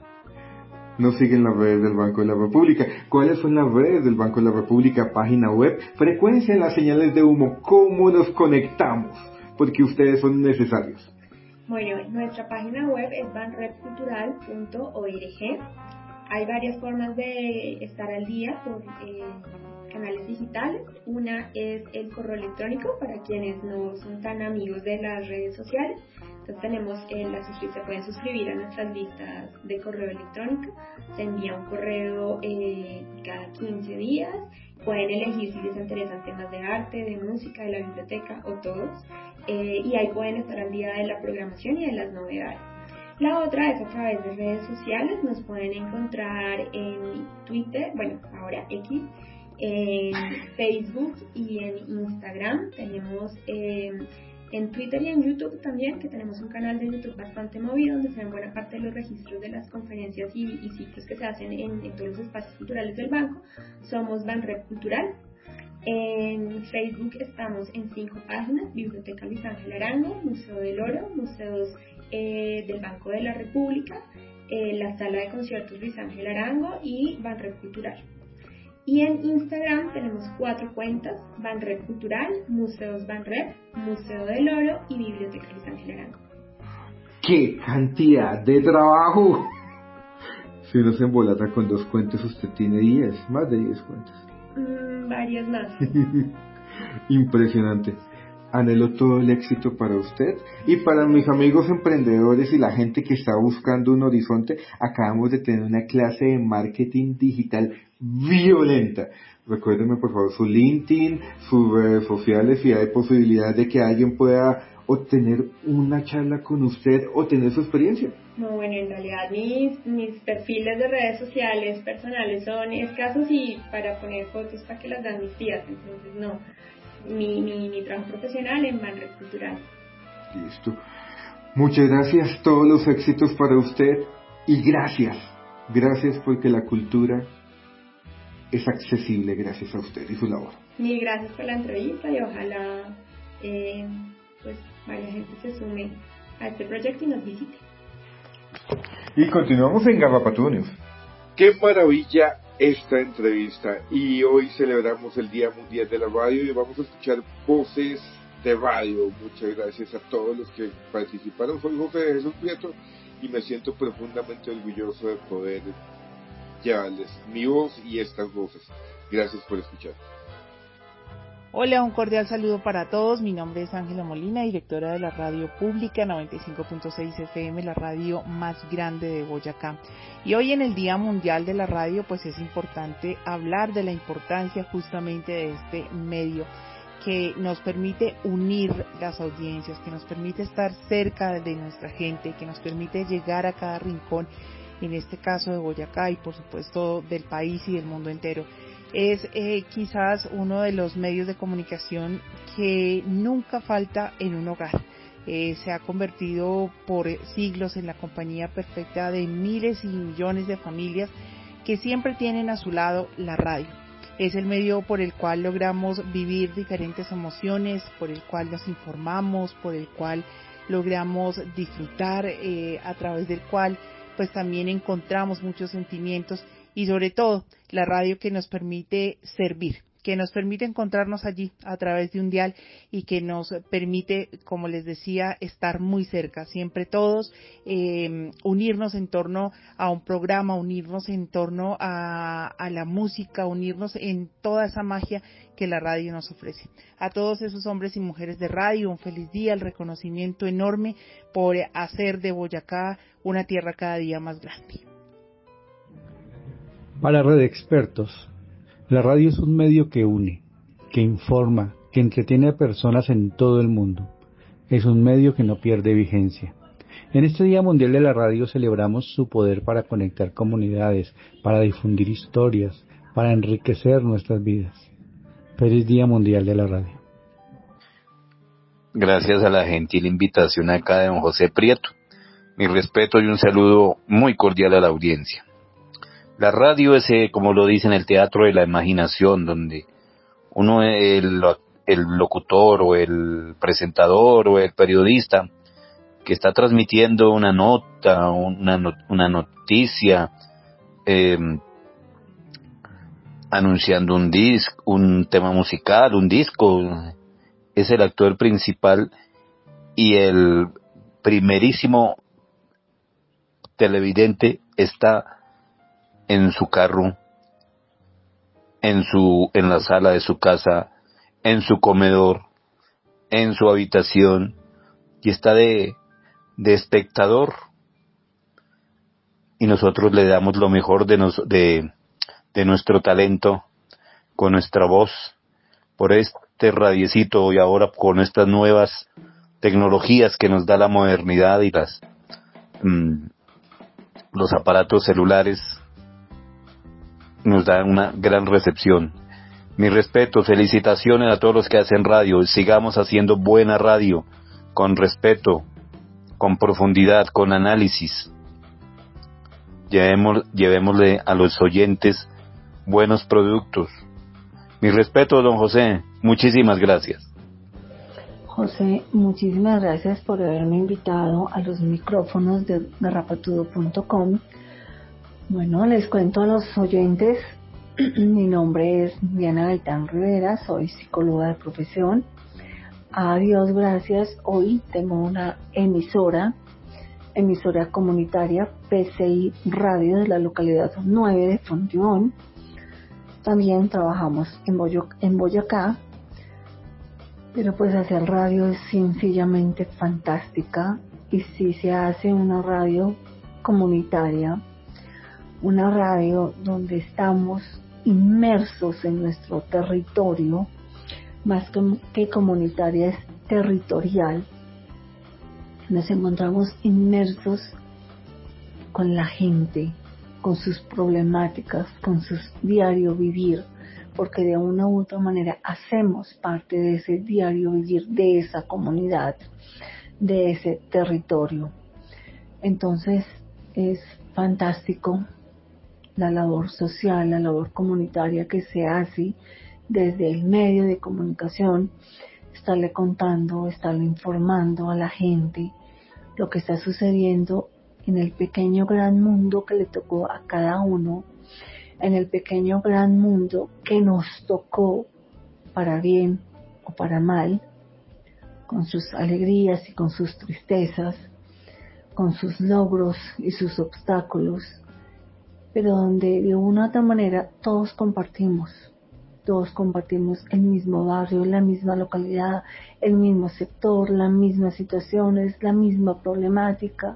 no siguen las redes del Banco de la República. ¿Cuáles son las redes del Banco de la República? Página web, frecuencia en las señales de humo, cómo nos conectamos porque ustedes son necesarios. Bueno, nuestra página web es banrep cultural punto org. Hay varias formas de estar al día por eh, canales digitales. Una es el correo electrónico para quienes no son tan amigos de las redes sociales. Entonces tenemos eh, la suscri- se pueden suscribir a nuestras listas de correo electrónico. Se envía un correo eh, cada quince días. Pueden elegir si les interesan temas de arte, de música, de la biblioteca o todos. Eh, y ahí pueden estar al día de la programación y de las novedades. La otra es a través de redes sociales. Nos pueden encontrar en Twitter, bueno, ahora X, en Facebook y en Instagram. Tenemos eh, en Twitter y en YouTube también, que tenemos un canal de YouTube bastante movido donde se ven buena parte de los registros de las conferencias y, y ciclos que se hacen en, en todos los espacios culturales del banco. Somos Banrep Cultural. En Facebook estamos en cinco páginas: Biblioteca Luis Ángel Arango, Museo del Oro, Museos eh, del Banco de la República, eh, la Sala de Conciertos Luis Ángel Arango y Banrep Cultural. Y en Instagram tenemos cuatro cuentas: Banrep Cultural, Museos Banrep, Museo del Oro y Biblioteca Luis Ángel Arango. ¡Qué cantidad de trabajo! Si uno se embolata con dos cuentas, usted tiene diez, más de diez cuentas. Mm, varias más. Impresionante. Anhelo todo el éxito para usted y para mis amigos emprendedores y la gente que está buscando un horizonte. Acabamos de tener una clase de marketing digital violenta. Recuérdenme por favor su LinkedIn, sus redes sociales, si hay posibilidad de que alguien pueda obtener una charla con usted o tener su experiencia. No, bueno, en realidad mis, mis perfiles de redes sociales personales son escasos y para poner fotos para que las dan mis tías, entonces no. Mi, mi, mi trabajo profesional en Banrep Cultural. Listo. Muchas gracias, todos los éxitos para usted y gracias, gracias porque la cultura es accesible gracias a usted y su labor. Mil gracias por la entrevista y ojalá eh, pues varias gente se sume a este proyecto y nos visite. Y continuamos en Garrapatú News. Qué maravilla esta entrevista, y hoy celebramos el Día Mundial de la Radio y vamos a escuchar voces de radio. Muchas gracias a todos los que participaron. Soy José Jesús Prieto y me siento profundamente orgulloso de poder llevarles mi voz y estas voces. Gracias por escuchar. Hola, un cordial saludo para todos. Mi nombre es Ángela Molina, directora de la radio pública noventa y cinco punto seis F M, la radio más grande de Boyacá. Y hoy en el Día Mundial de la Radio, pues es importante hablar de la importancia justamente de este medio que nos permite unir las audiencias, que nos permite estar cerca de nuestra gente, que nos permite llegar a cada rincón, en este caso de Boyacá y por supuesto del país y del mundo entero. Es eh, quizás uno de los medios de comunicación que nunca falta en un hogar. Eh, se ha convertido por siglos en la compañía perfecta de miles y millones de familias que siempre tienen a su lado la radio. Es el medio por el cual logramos vivir diferentes emociones, por el cual nos informamos, por el cual logramos disfrutar, eh, a través del cual pues también encontramos muchos sentimientos. Y sobre todo, la radio que nos permite servir, que nos permite encontrarnos allí a través de un dial y que nos permite, como les decía, estar muy cerca, siempre todos, eh, unirnos en torno a un programa, unirnos en torno a, a la música, unirnos en toda esa magia que la radio nos ofrece. A todos esos hombres y mujeres de radio, un feliz día, el reconocimiento enorme por hacer de Boyacá una tierra cada día más grande. Para Red Expertos, la radio es un medio que une, que informa, que entretiene a personas en todo el mundo. Es un medio que no pierde vigencia. En este Día Mundial de la Radio celebramos su poder para conectar comunidades, para difundir historias, para enriquecer nuestras vidas. Feliz Día Mundial de la Radio. Gracias a la gentil invitación acá de don José Prieto. Mi respeto y un saludo muy cordial a la audiencia. La radio es, eh, como lo dicen, el teatro de la imaginación, donde uno, el, el locutor o el presentador o el periodista que está transmitiendo una nota, una, una noticia, eh, anunciando un disco, un tema musical, un disco, es el actor principal y el primerísimo televidente está en su carro, en su, en la sala de su casa, en su comedor, en su habitación, y está de, de espectador, y nosotros le damos lo mejor de, nos, de, de nuestro talento, con nuestra voz, por este radiecito, y ahora con estas nuevas tecnologías que nos da la modernidad y las mmm, los aparatos celulares, nos dan una gran recepción. Mi respeto, felicitaciones a todos los que hacen radio. Sigamos haciendo buena radio, con respeto, con profundidad, con análisis. Llevemos, llevémosle a los oyentes buenos productos. Mi respeto, don José. Muchísimas gracias. José, muchísimas gracias por haberme invitado a los micrófonos de garrapatudo punto com. Bueno, les cuento a los oyentes, mi nombre es Diana Gaitán Rivera, soy psicóloga de profesión. A Dios gracias, hoy tengo una emisora, emisora comunitaria P C I Radio de la localidad nueve de Fontibón. También trabajamos en, Boyo, en Boyacá, pero pues hacer radio es sencillamente fantástica, y si se hace una radio comunitaria, una radio donde estamos inmersos en nuestro territorio, más que, que comunitaria es territorial, nos encontramos inmersos con la gente, con sus problemáticas, con su diario vivir, porque de una u otra manera hacemos parte de ese diario vivir, de esa comunidad, de ese territorio. Entonces es fantástico la labor social, la labor comunitaria que se hace desde el medio de comunicación, estarle contando, estarle informando a la gente lo que está sucediendo en el pequeño gran mundo que le tocó a cada uno, en el pequeño gran mundo que nos tocó, para bien o para mal, con sus alegrías y con sus tristezas, con sus logros y sus obstáculos, pero donde de una u otra manera todos compartimos, todos compartimos el mismo barrio, la misma localidad, el mismo sector, las mismas situaciones, la misma problemática,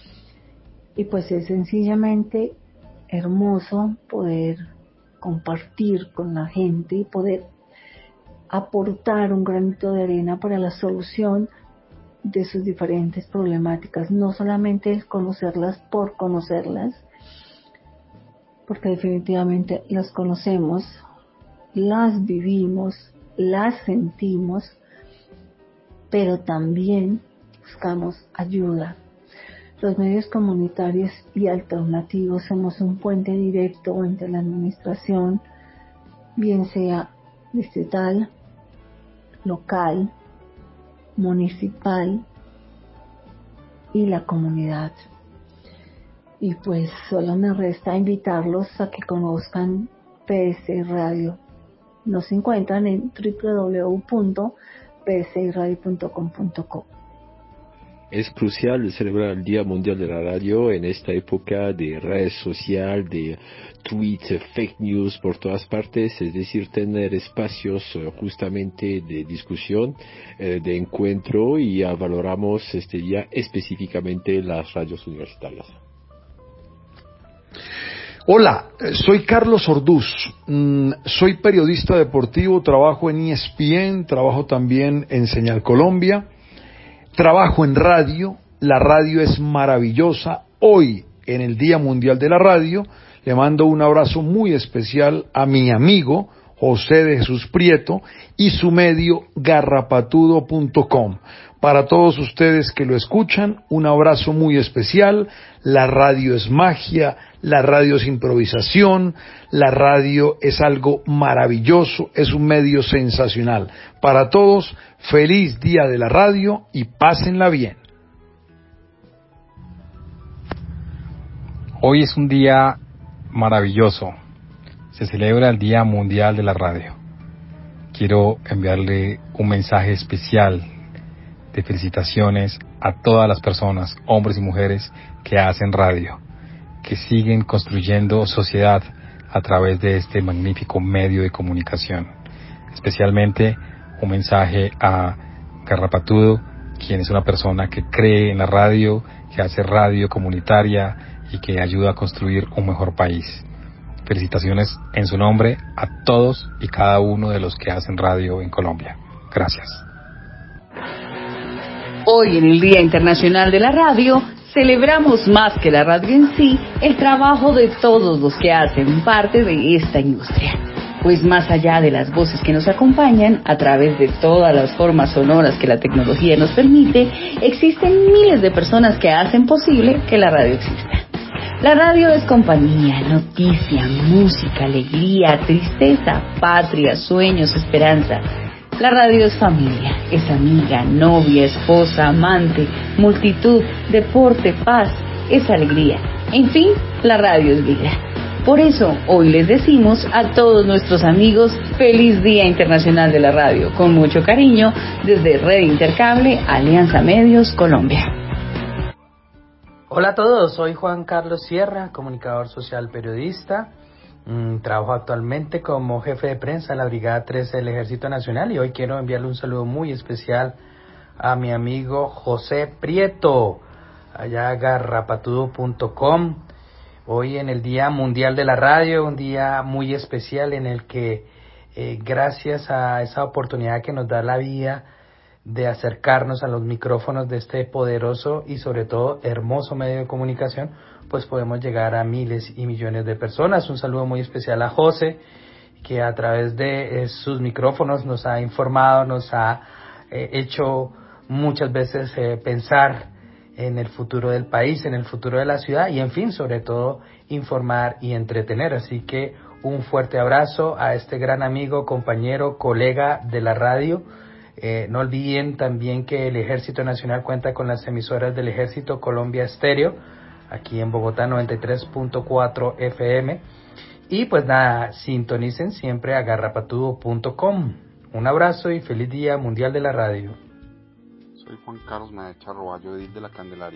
y pues es sencillamente hermoso poder compartir con la gente y poder aportar un granito de arena para la solución de sus diferentes problemáticas, no solamente conocerlas por conocerlas, porque definitivamente las conocemos, las vivimos, las sentimos, pero también buscamos ayuda. Los medios comunitarios y alternativos somos un puente directo entre la administración, bien sea distrital, local, municipal y la comunidad. Y pues solo me resta invitarlos a que conozcan P S I Radio. Nos encuentran en doble u doble u doble u punto p s i radio punto com punto co. Es crucial celebrar el Día Mundial de la Radio en esta época de redes sociales, de tweets, fake news por todas partes, es decir, tener espacios justamente de discusión, eh, de encuentro, y ya valoramos este día específicamente las radios universitarias. Hola, soy Carlos Orduz, soy periodista deportivo, trabajo en E S P N, trabajo también en Señal Colombia. Trabajo en radio, la radio es maravillosa. Hoy, en el Día Mundial de la Radio, le mando un abrazo muy especial a mi amigo José de Jesús Prieto y su medio garrapatudo punto com. Para todos ustedes que lo escuchan, un abrazo muy especial. La radio es magia, la radio es improvisación, la radio es algo maravilloso, es un medio sensacional. Para todos, feliz Día de la Radio y pásenla bien. Hoy es un día maravilloso. Se celebra el Día Mundial de la Radio. Quiero enviarle un mensaje especial de felicitaciones a todas las personas, hombres y mujeres, que hacen radio, que siguen construyendo sociedad a través de este magnífico medio de comunicación. Especialmente un mensaje a Garrapatudo, quien es una persona que cree en la radio, que hace radio comunitaria y que ayuda a construir un mejor país. Felicitaciones en su nombre a todos y cada uno de los que hacen radio en Colombia. Gracias. Hoy, en el Día Internacional de la Radio, celebramos más que la radio en sí, el trabajo de todos los que hacen parte de esta industria. Pues más allá de las voces que nos acompañan, a través de todas las formas sonoras que la tecnología nos permite, existen miles de personas que hacen posible que la radio exista. La radio es compañía, noticia, música, alegría, tristeza, patria, sueños, esperanza. La radio es familia, es amiga, novia, esposa, amante, multitud, deporte, paz, es alegría. En fin, la radio es vida. Por eso, hoy les decimos a todos nuestros amigos, feliz Día Internacional de la Radio, con mucho cariño, desde Red Intercable, Alianza Medios, Colombia. Hola a todos, soy Juan Carlos Sierra, comunicador social periodista. Mm, trabajo actualmente como jefe de prensa en la Brigada trece del Ejército Nacional y hoy quiero enviarle un saludo muy especial a mi amigo José Prieto, allá garrapatudo punto com. Hoy en el Día Mundial de la Radio, un día muy especial en el que eh, gracias a esa oportunidad que nos da la vida de acercarnos a los micrófonos de este poderoso y sobre todo hermoso medio de comunicación, pues podemos llegar a miles y millones de personas. Un saludo muy especial a José, que a través de eh, sus micrófonos nos ha informado, nos ha eh, hecho muchas veces eh, pensar en el futuro del país, en el futuro de la ciudad y en fin, sobre todo informar y entretener. Así que un fuerte abrazo a este gran amigo, compañero, colega de la radio. Eh, no olviden también que el Ejército Nacional cuenta con las emisoras del Ejército Colombia Estéreo, aquí en Bogotá noventa y tres punto cuatro F M. Y pues nada, sintonicen siempre a garrapatudo punto com. Un abrazo y feliz Día Mundial de la Radio. Soy Juan Carlos Maecha Roballo, edil de la Candelaria.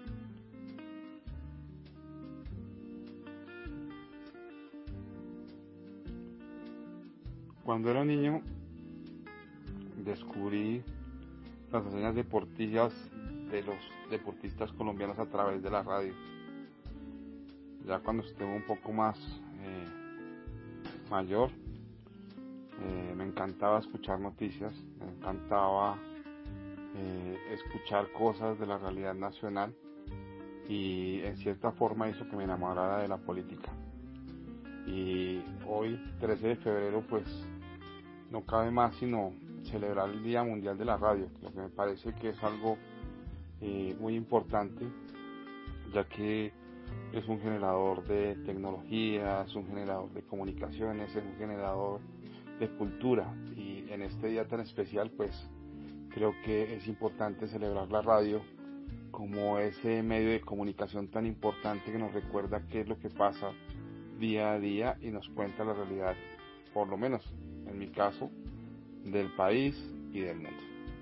Cuando era niño descubrí las hazañas deportivas de los deportistas colombianos a través de la radio. Ya cuando estuve un poco más eh, mayor, eh, me encantaba escuchar noticias, me encantaba eh, escuchar cosas de la realidad nacional y en cierta forma hizo que me enamorara de la política. Y hoy, trece de febrero, pues no cabe más sino celebrar el Día Mundial de la Radio, lo que me parece que es algo eh, muy importante, ya que es un generador de tecnología, es un generador de comunicaciones, es un generador de cultura, y en este día tan especial pues creo que es importante celebrar la radio como ese medio de comunicación tan importante que nos recuerda qué es lo que pasa día a día y nos cuenta la realidad, por lo menos en mi caso, del país y del mundo.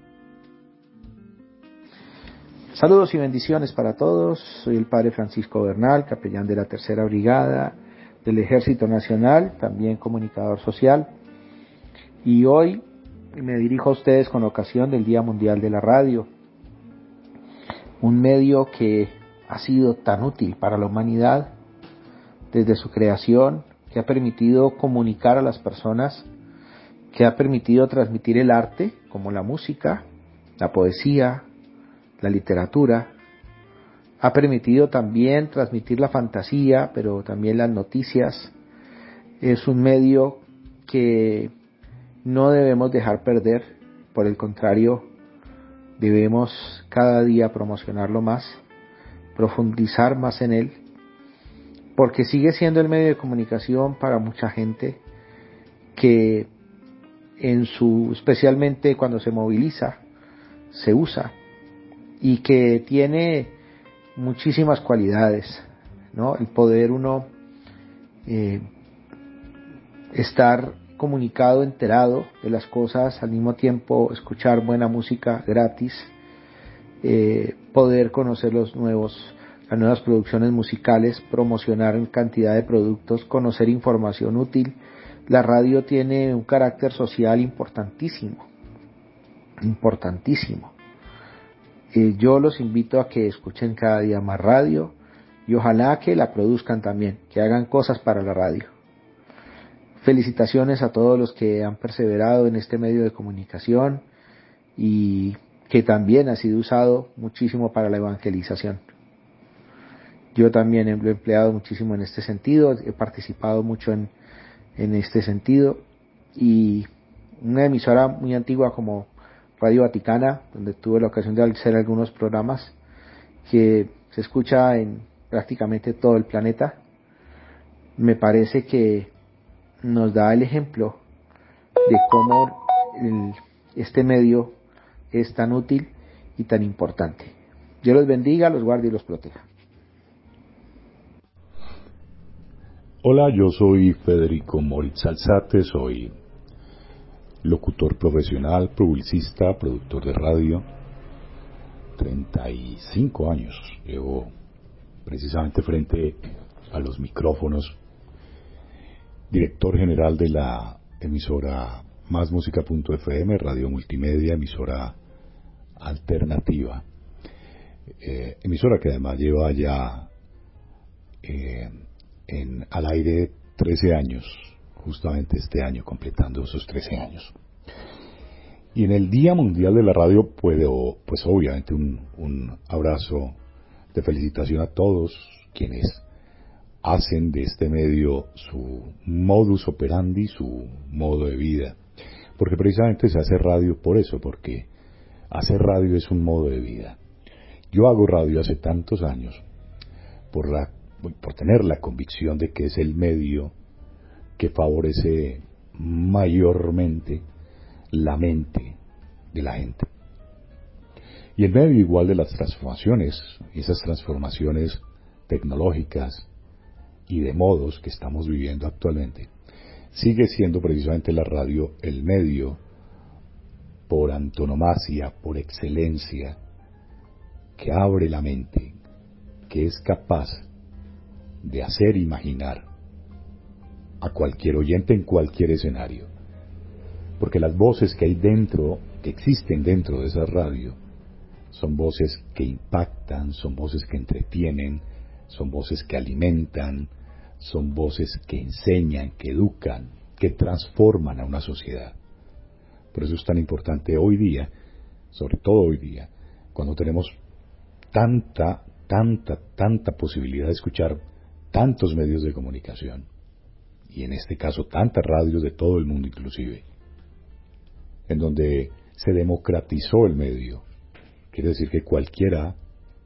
Saludos y bendiciones para todos. Soy el padre Francisco Bernal, capellán de la Tercera Brigada del Ejército Nacional, también comunicador social. Y hoy me dirijo a ustedes con ocasión del Día Mundial de la Radio, un medio que ha sido tan útil para la humanidad desde su creación, que ha permitido comunicar a las personas, que ha permitido transmitir el arte, como la música, la poesía, la literatura, ha permitido también transmitir la fantasía, pero también las noticias. Es un medio que no debemos dejar perder, por el contrario, debemos cada día promocionarlo más, profundizar más en él, porque sigue siendo el medio de comunicación para mucha gente que en su, especialmente cuando se moviliza, se usa y que tiene muchísimas cualidades, ¿no? El poder uno eh, estar comunicado, enterado de las cosas, al mismo tiempo escuchar buena música gratis eh, poder conocer los nuevos, las nuevas producciones musicales, promocionar en cantidad de productos, conocer información útil. La radio tiene un carácter social importantísimo, importantísimo. Eh, yo los invito a que escuchen cada día más radio y ojalá que la produzcan también, que hagan cosas para la radio. Felicitaciones a todos los que han perseverado en este medio de comunicación y que también ha sido usado muchísimo para la evangelización. Yo también lo he empleado muchísimo en este sentido, he participado mucho en, en este sentido, y una emisora muy antigua como Radio Vaticana, donde tuve la ocasión de hacer algunos programas, que se escucha en prácticamente todo el planeta, me parece que nos da el ejemplo de cómo el, este medio es tan útil y tan importante. Dios los bendiga, los guarde y los proteja. Hola, yo soy Federico Moritz Alzate, soy locutor profesional, publicista, productor de radio. treinta y cinco años llevo precisamente frente a los micrófonos, director general de la emisora Más Música punto F M, radio multimedia, emisora alternativa, eh, emisora que además lleva ya eh, en, al aire trece años, justamente este año completando esos trece años. Y en el Día Mundial de la Radio puedo, pues obviamente un, un abrazo de felicitación a todos quienes hacen de este medio su modus operandi, su modo de vida, porque precisamente se hace radio por eso, porque hacer radio es un modo de vida. Yo hago radio hace tantos años por la por tener la convicción de que es el medio que favorece mayormente la mente de la gente. Y el medio igual de las transformaciones, esas transformaciones tecnológicas y de modos que estamos viviendo actualmente, sigue siendo precisamente la radio el medio por antonomasia, por excelencia, que abre la mente, que es capaz de hacer imaginar a cualquier oyente en cualquier escenario. Porque las voces que hay dentro, que existen dentro de esa radio, son voces que impactan, son voces que entretienen, son voces que alimentan, son voces que enseñan, que educan, que transforman a una sociedad. Por eso es tan importante hoy día, sobre todo hoy día, cuando tenemos tanta, tanta, tanta posibilidad de escuchar tantos medios de comunicación, y en este caso tantas radios de todo el mundo inclusive, en donde se democratizó el medio. Quiere decir que cualquiera,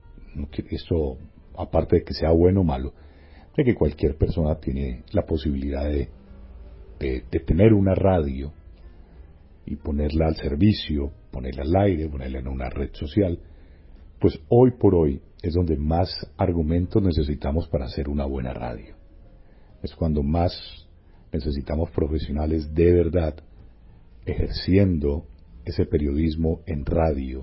esto aparte de que sea bueno o malo, de que cualquier persona tiene la posibilidad de, de, de tener una radio y ponerla al servicio, ponerla al aire, ponerla en una red social, pues hoy por hoy es donde más argumentos necesitamos para hacer una buena radio. Es cuando más necesitamos profesionales de verdad ejerciendo ese periodismo en radio,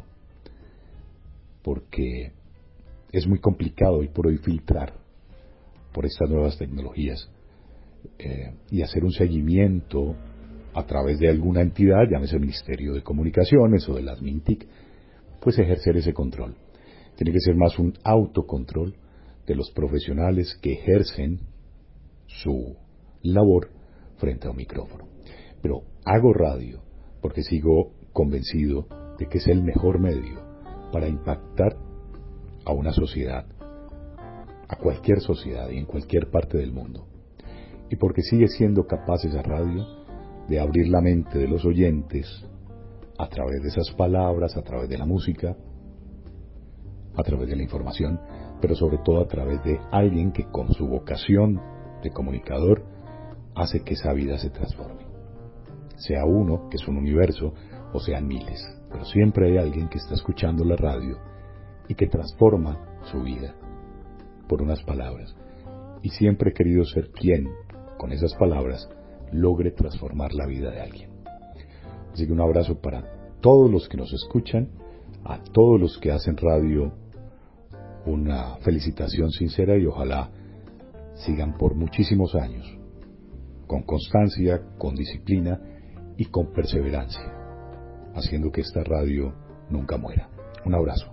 porque es muy complicado hoy por hoy filtrar por estas nuevas tecnologías eh, y hacer un seguimiento a través de alguna entidad, llámese el Ministerio de Comunicaciones o de las MINTIC, pues ejercer ese control. Tiene que ser más un autocontrol de los profesionales que ejercen su labor frente a un micrófono. Pero hago radio porque sigo convencido de que es el mejor medio para impactar a una sociedad, a cualquier sociedad y en cualquier parte del mundo. Y porque sigue siendo capaz esa radio de abrir la mente de los oyentes a través de esas palabras, a través de la música, a través de la información, pero sobre todo a través de alguien que con su vocación de comunicador hace que esa vida se transforme. Sea uno, que es un universo, o sean miles, pero siempre hay alguien que está escuchando la radio y que transforma su vida por unas palabras. Y siempre he querido ser quien, con esas palabras, logre transformar la vida de alguien. Así que un abrazo para todos los que nos escuchan, A todos los que hacen radio, una felicitación sincera y ojalá sigan por muchísimos años, con constancia, con disciplina y con perseverancia, haciendo que esta radio nunca muera. Un abrazo.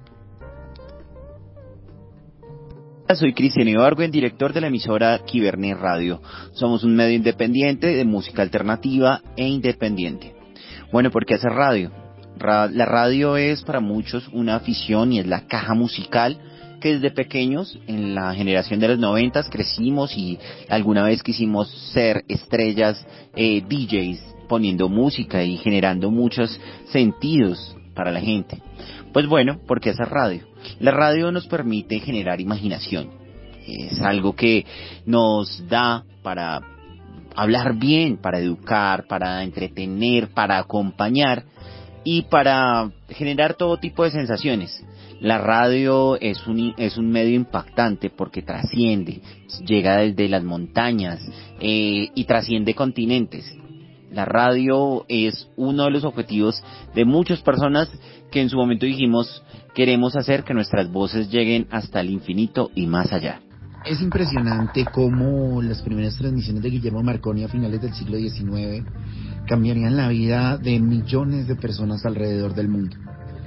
Soy Cristian Ibargüen, director de la emisora Quibernet Radio. Somos un medio independiente de música alternativa e independiente. Bueno, ¿por qué hacer radio? Ra- la radio es para muchos una afición y es la caja musical que desde pequeños, en la generación de los noventas, crecimos y alguna vez quisimos ser estrellas eh, D Js, poniendo música y generando muchos sentidos para la gente. Pues bueno, ¿por qué hacer radio? La radio nos permite generar imaginación. Es algo que nos da para hablar bien, para educar, para entretener, para acompañar y para generar todo tipo de sensaciones. La radio es un, es un medio impactante porque trasciende, llega desde las montañas eh, y trasciende continentes. La radio es uno de los objetivos de muchas personas que en su momento dijimos queremos hacer que nuestras voces lleguen hasta el infinito y más allá. Es impresionante cómo las primeras transmisiones de Guillermo Marconi a finales del siglo diecinueve cambiarían la vida de millones de personas alrededor del mundo.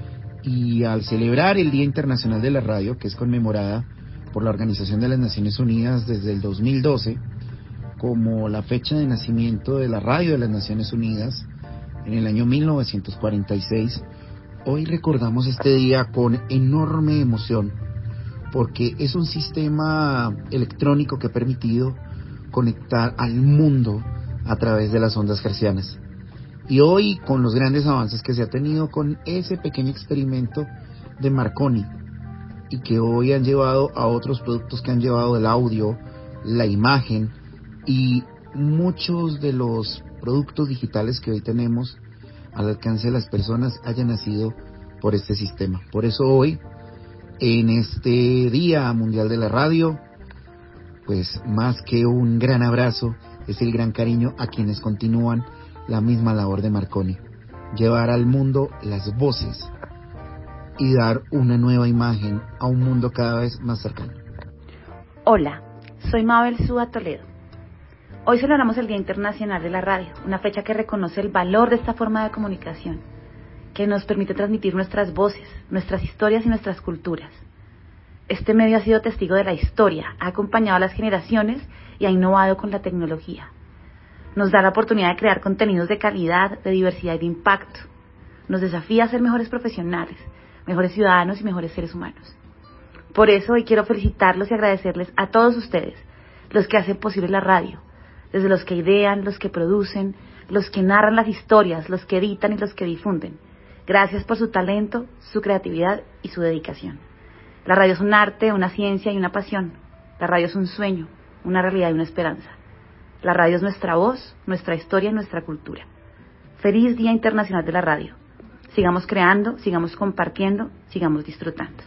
Y al celebrar el Día Internacional de la Radio, que es conmemorada por la Organización de las Naciones Unidas desde el dos mil doce, como la fecha de nacimiento de la radio de las Naciones Unidas, en el año mil novecientos cuarenta y seis, hoy recordamos este día con enorme emoción, porque es un sistema electrónico que ha permitido conectar al mundo a través de las ondas hertzianas. Y hoy, con los grandes avances que se ha tenido con ese pequeño experimento de Marconi, y que hoy han llevado a otros productos que han llevado el audio, la imagen, y muchos de los productos digitales que hoy tenemos al alcance de las personas hayan nacido por este sistema. Por eso hoy, en este Día Mundial de la Radio, pues más que un gran abrazo, es el gran cariño a quienes continúan la misma labor de Marconi, llevar al mundo las voces y dar una nueva imagen a un mundo cada vez más cercano. Hola, soy Mabel Súa Toledo. Hoy celebramos el Día Internacional de la Radio, una fecha que reconoce el valor de esta forma de comunicación, que nos permite transmitir nuestras voces, nuestras historias y nuestras culturas. Este medio ha sido testigo de la historia, ha acompañado a las generaciones y ha innovado con la tecnología. Nos da la oportunidad de crear contenidos de calidad, de diversidad y de impacto. Nos desafía a ser mejores profesionales, mejores ciudadanos y mejores seres humanos. Por eso hoy quiero felicitarlos y agradecerles a todos ustedes, los que hacen posible la radio, desde los que idean, los que producen, los que narran las historias, los que editan y los que difunden. Gracias por su talento, su creatividad y su dedicación. La radio es un arte, una ciencia y una pasión. La radio es un sueño, una realidad y una esperanza. La radio es nuestra voz, nuestra historia y nuestra cultura. Feliz Día Internacional de la Radio. Sigamos creando, sigamos compartiendo, sigamos disfrutando.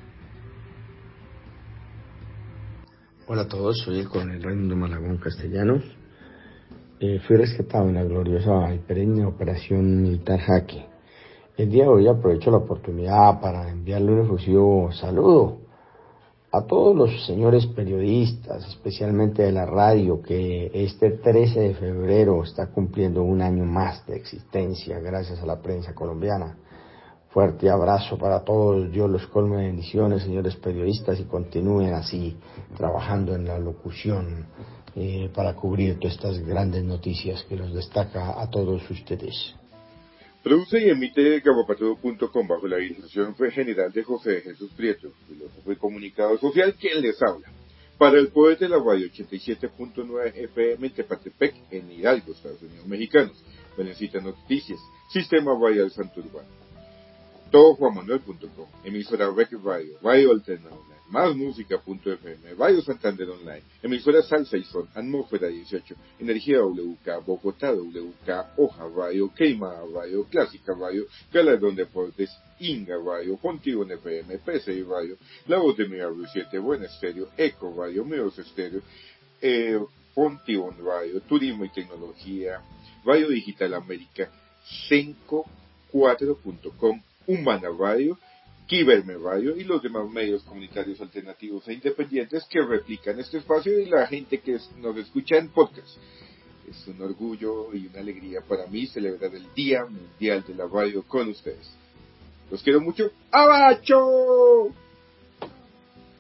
Hola a todos, soy el coronel Raimundo Malagón Castellano. Eh, fui rescatado en la gloriosa y perenne operación militar Jaque. El día de hoy aprovecho la oportunidad para enviarle un efusivo saludo a todos los señores periodistas, especialmente de la radio, que este trece de febrero está cumpliendo un año más de existencia gracias a la prensa colombiana. Fuerte abrazo para todos, Dios los colme de bendiciones, señores periodistas, y continúen así trabajando en la locución eh, para cubrir todas estas grandes noticias que los destaca a todos ustedes. Produce y emite gabapatudo punto com bajo la dirección general de José Jesús Prieto, filósofo y comunicador social, quien les habla. Para el poder de la radio ochenta y siete punto nueve F M en Tepatepec, en Hidalgo, Estados Unidos Mexicanos. Beneficia Noticias, Sistema Radial Santurbán. todo juan manuel punto com, emisora Rec Radio, Radio Alterna Online, más música punto f m, Radio Santander Online, emisora Salsa y Sol, Atmósfera dieciocho, Energía W K, Bogotá W K, Hoja Radio, Queimada Radio, Clásica Radio, Galardón Deportes, Inga Radio, Fontibón F M, P C I Radio, La Voz de mi Radio siete, Buena Estéreo, Eco Radio, Meos Estéreo, eh, Fontibón Radio, Turismo y Tecnología, Radio Digital América, Cenco cuatro punto com, Humana Radio, Quiberme Radio y los demás medios comunitarios alternativos e independientes que replican este espacio y la gente que nos escucha en podcast. Es un orgullo y una alegría para mí celebrar el Día Mundial de la Radio con ustedes. Los quiero mucho. ¡Abacho!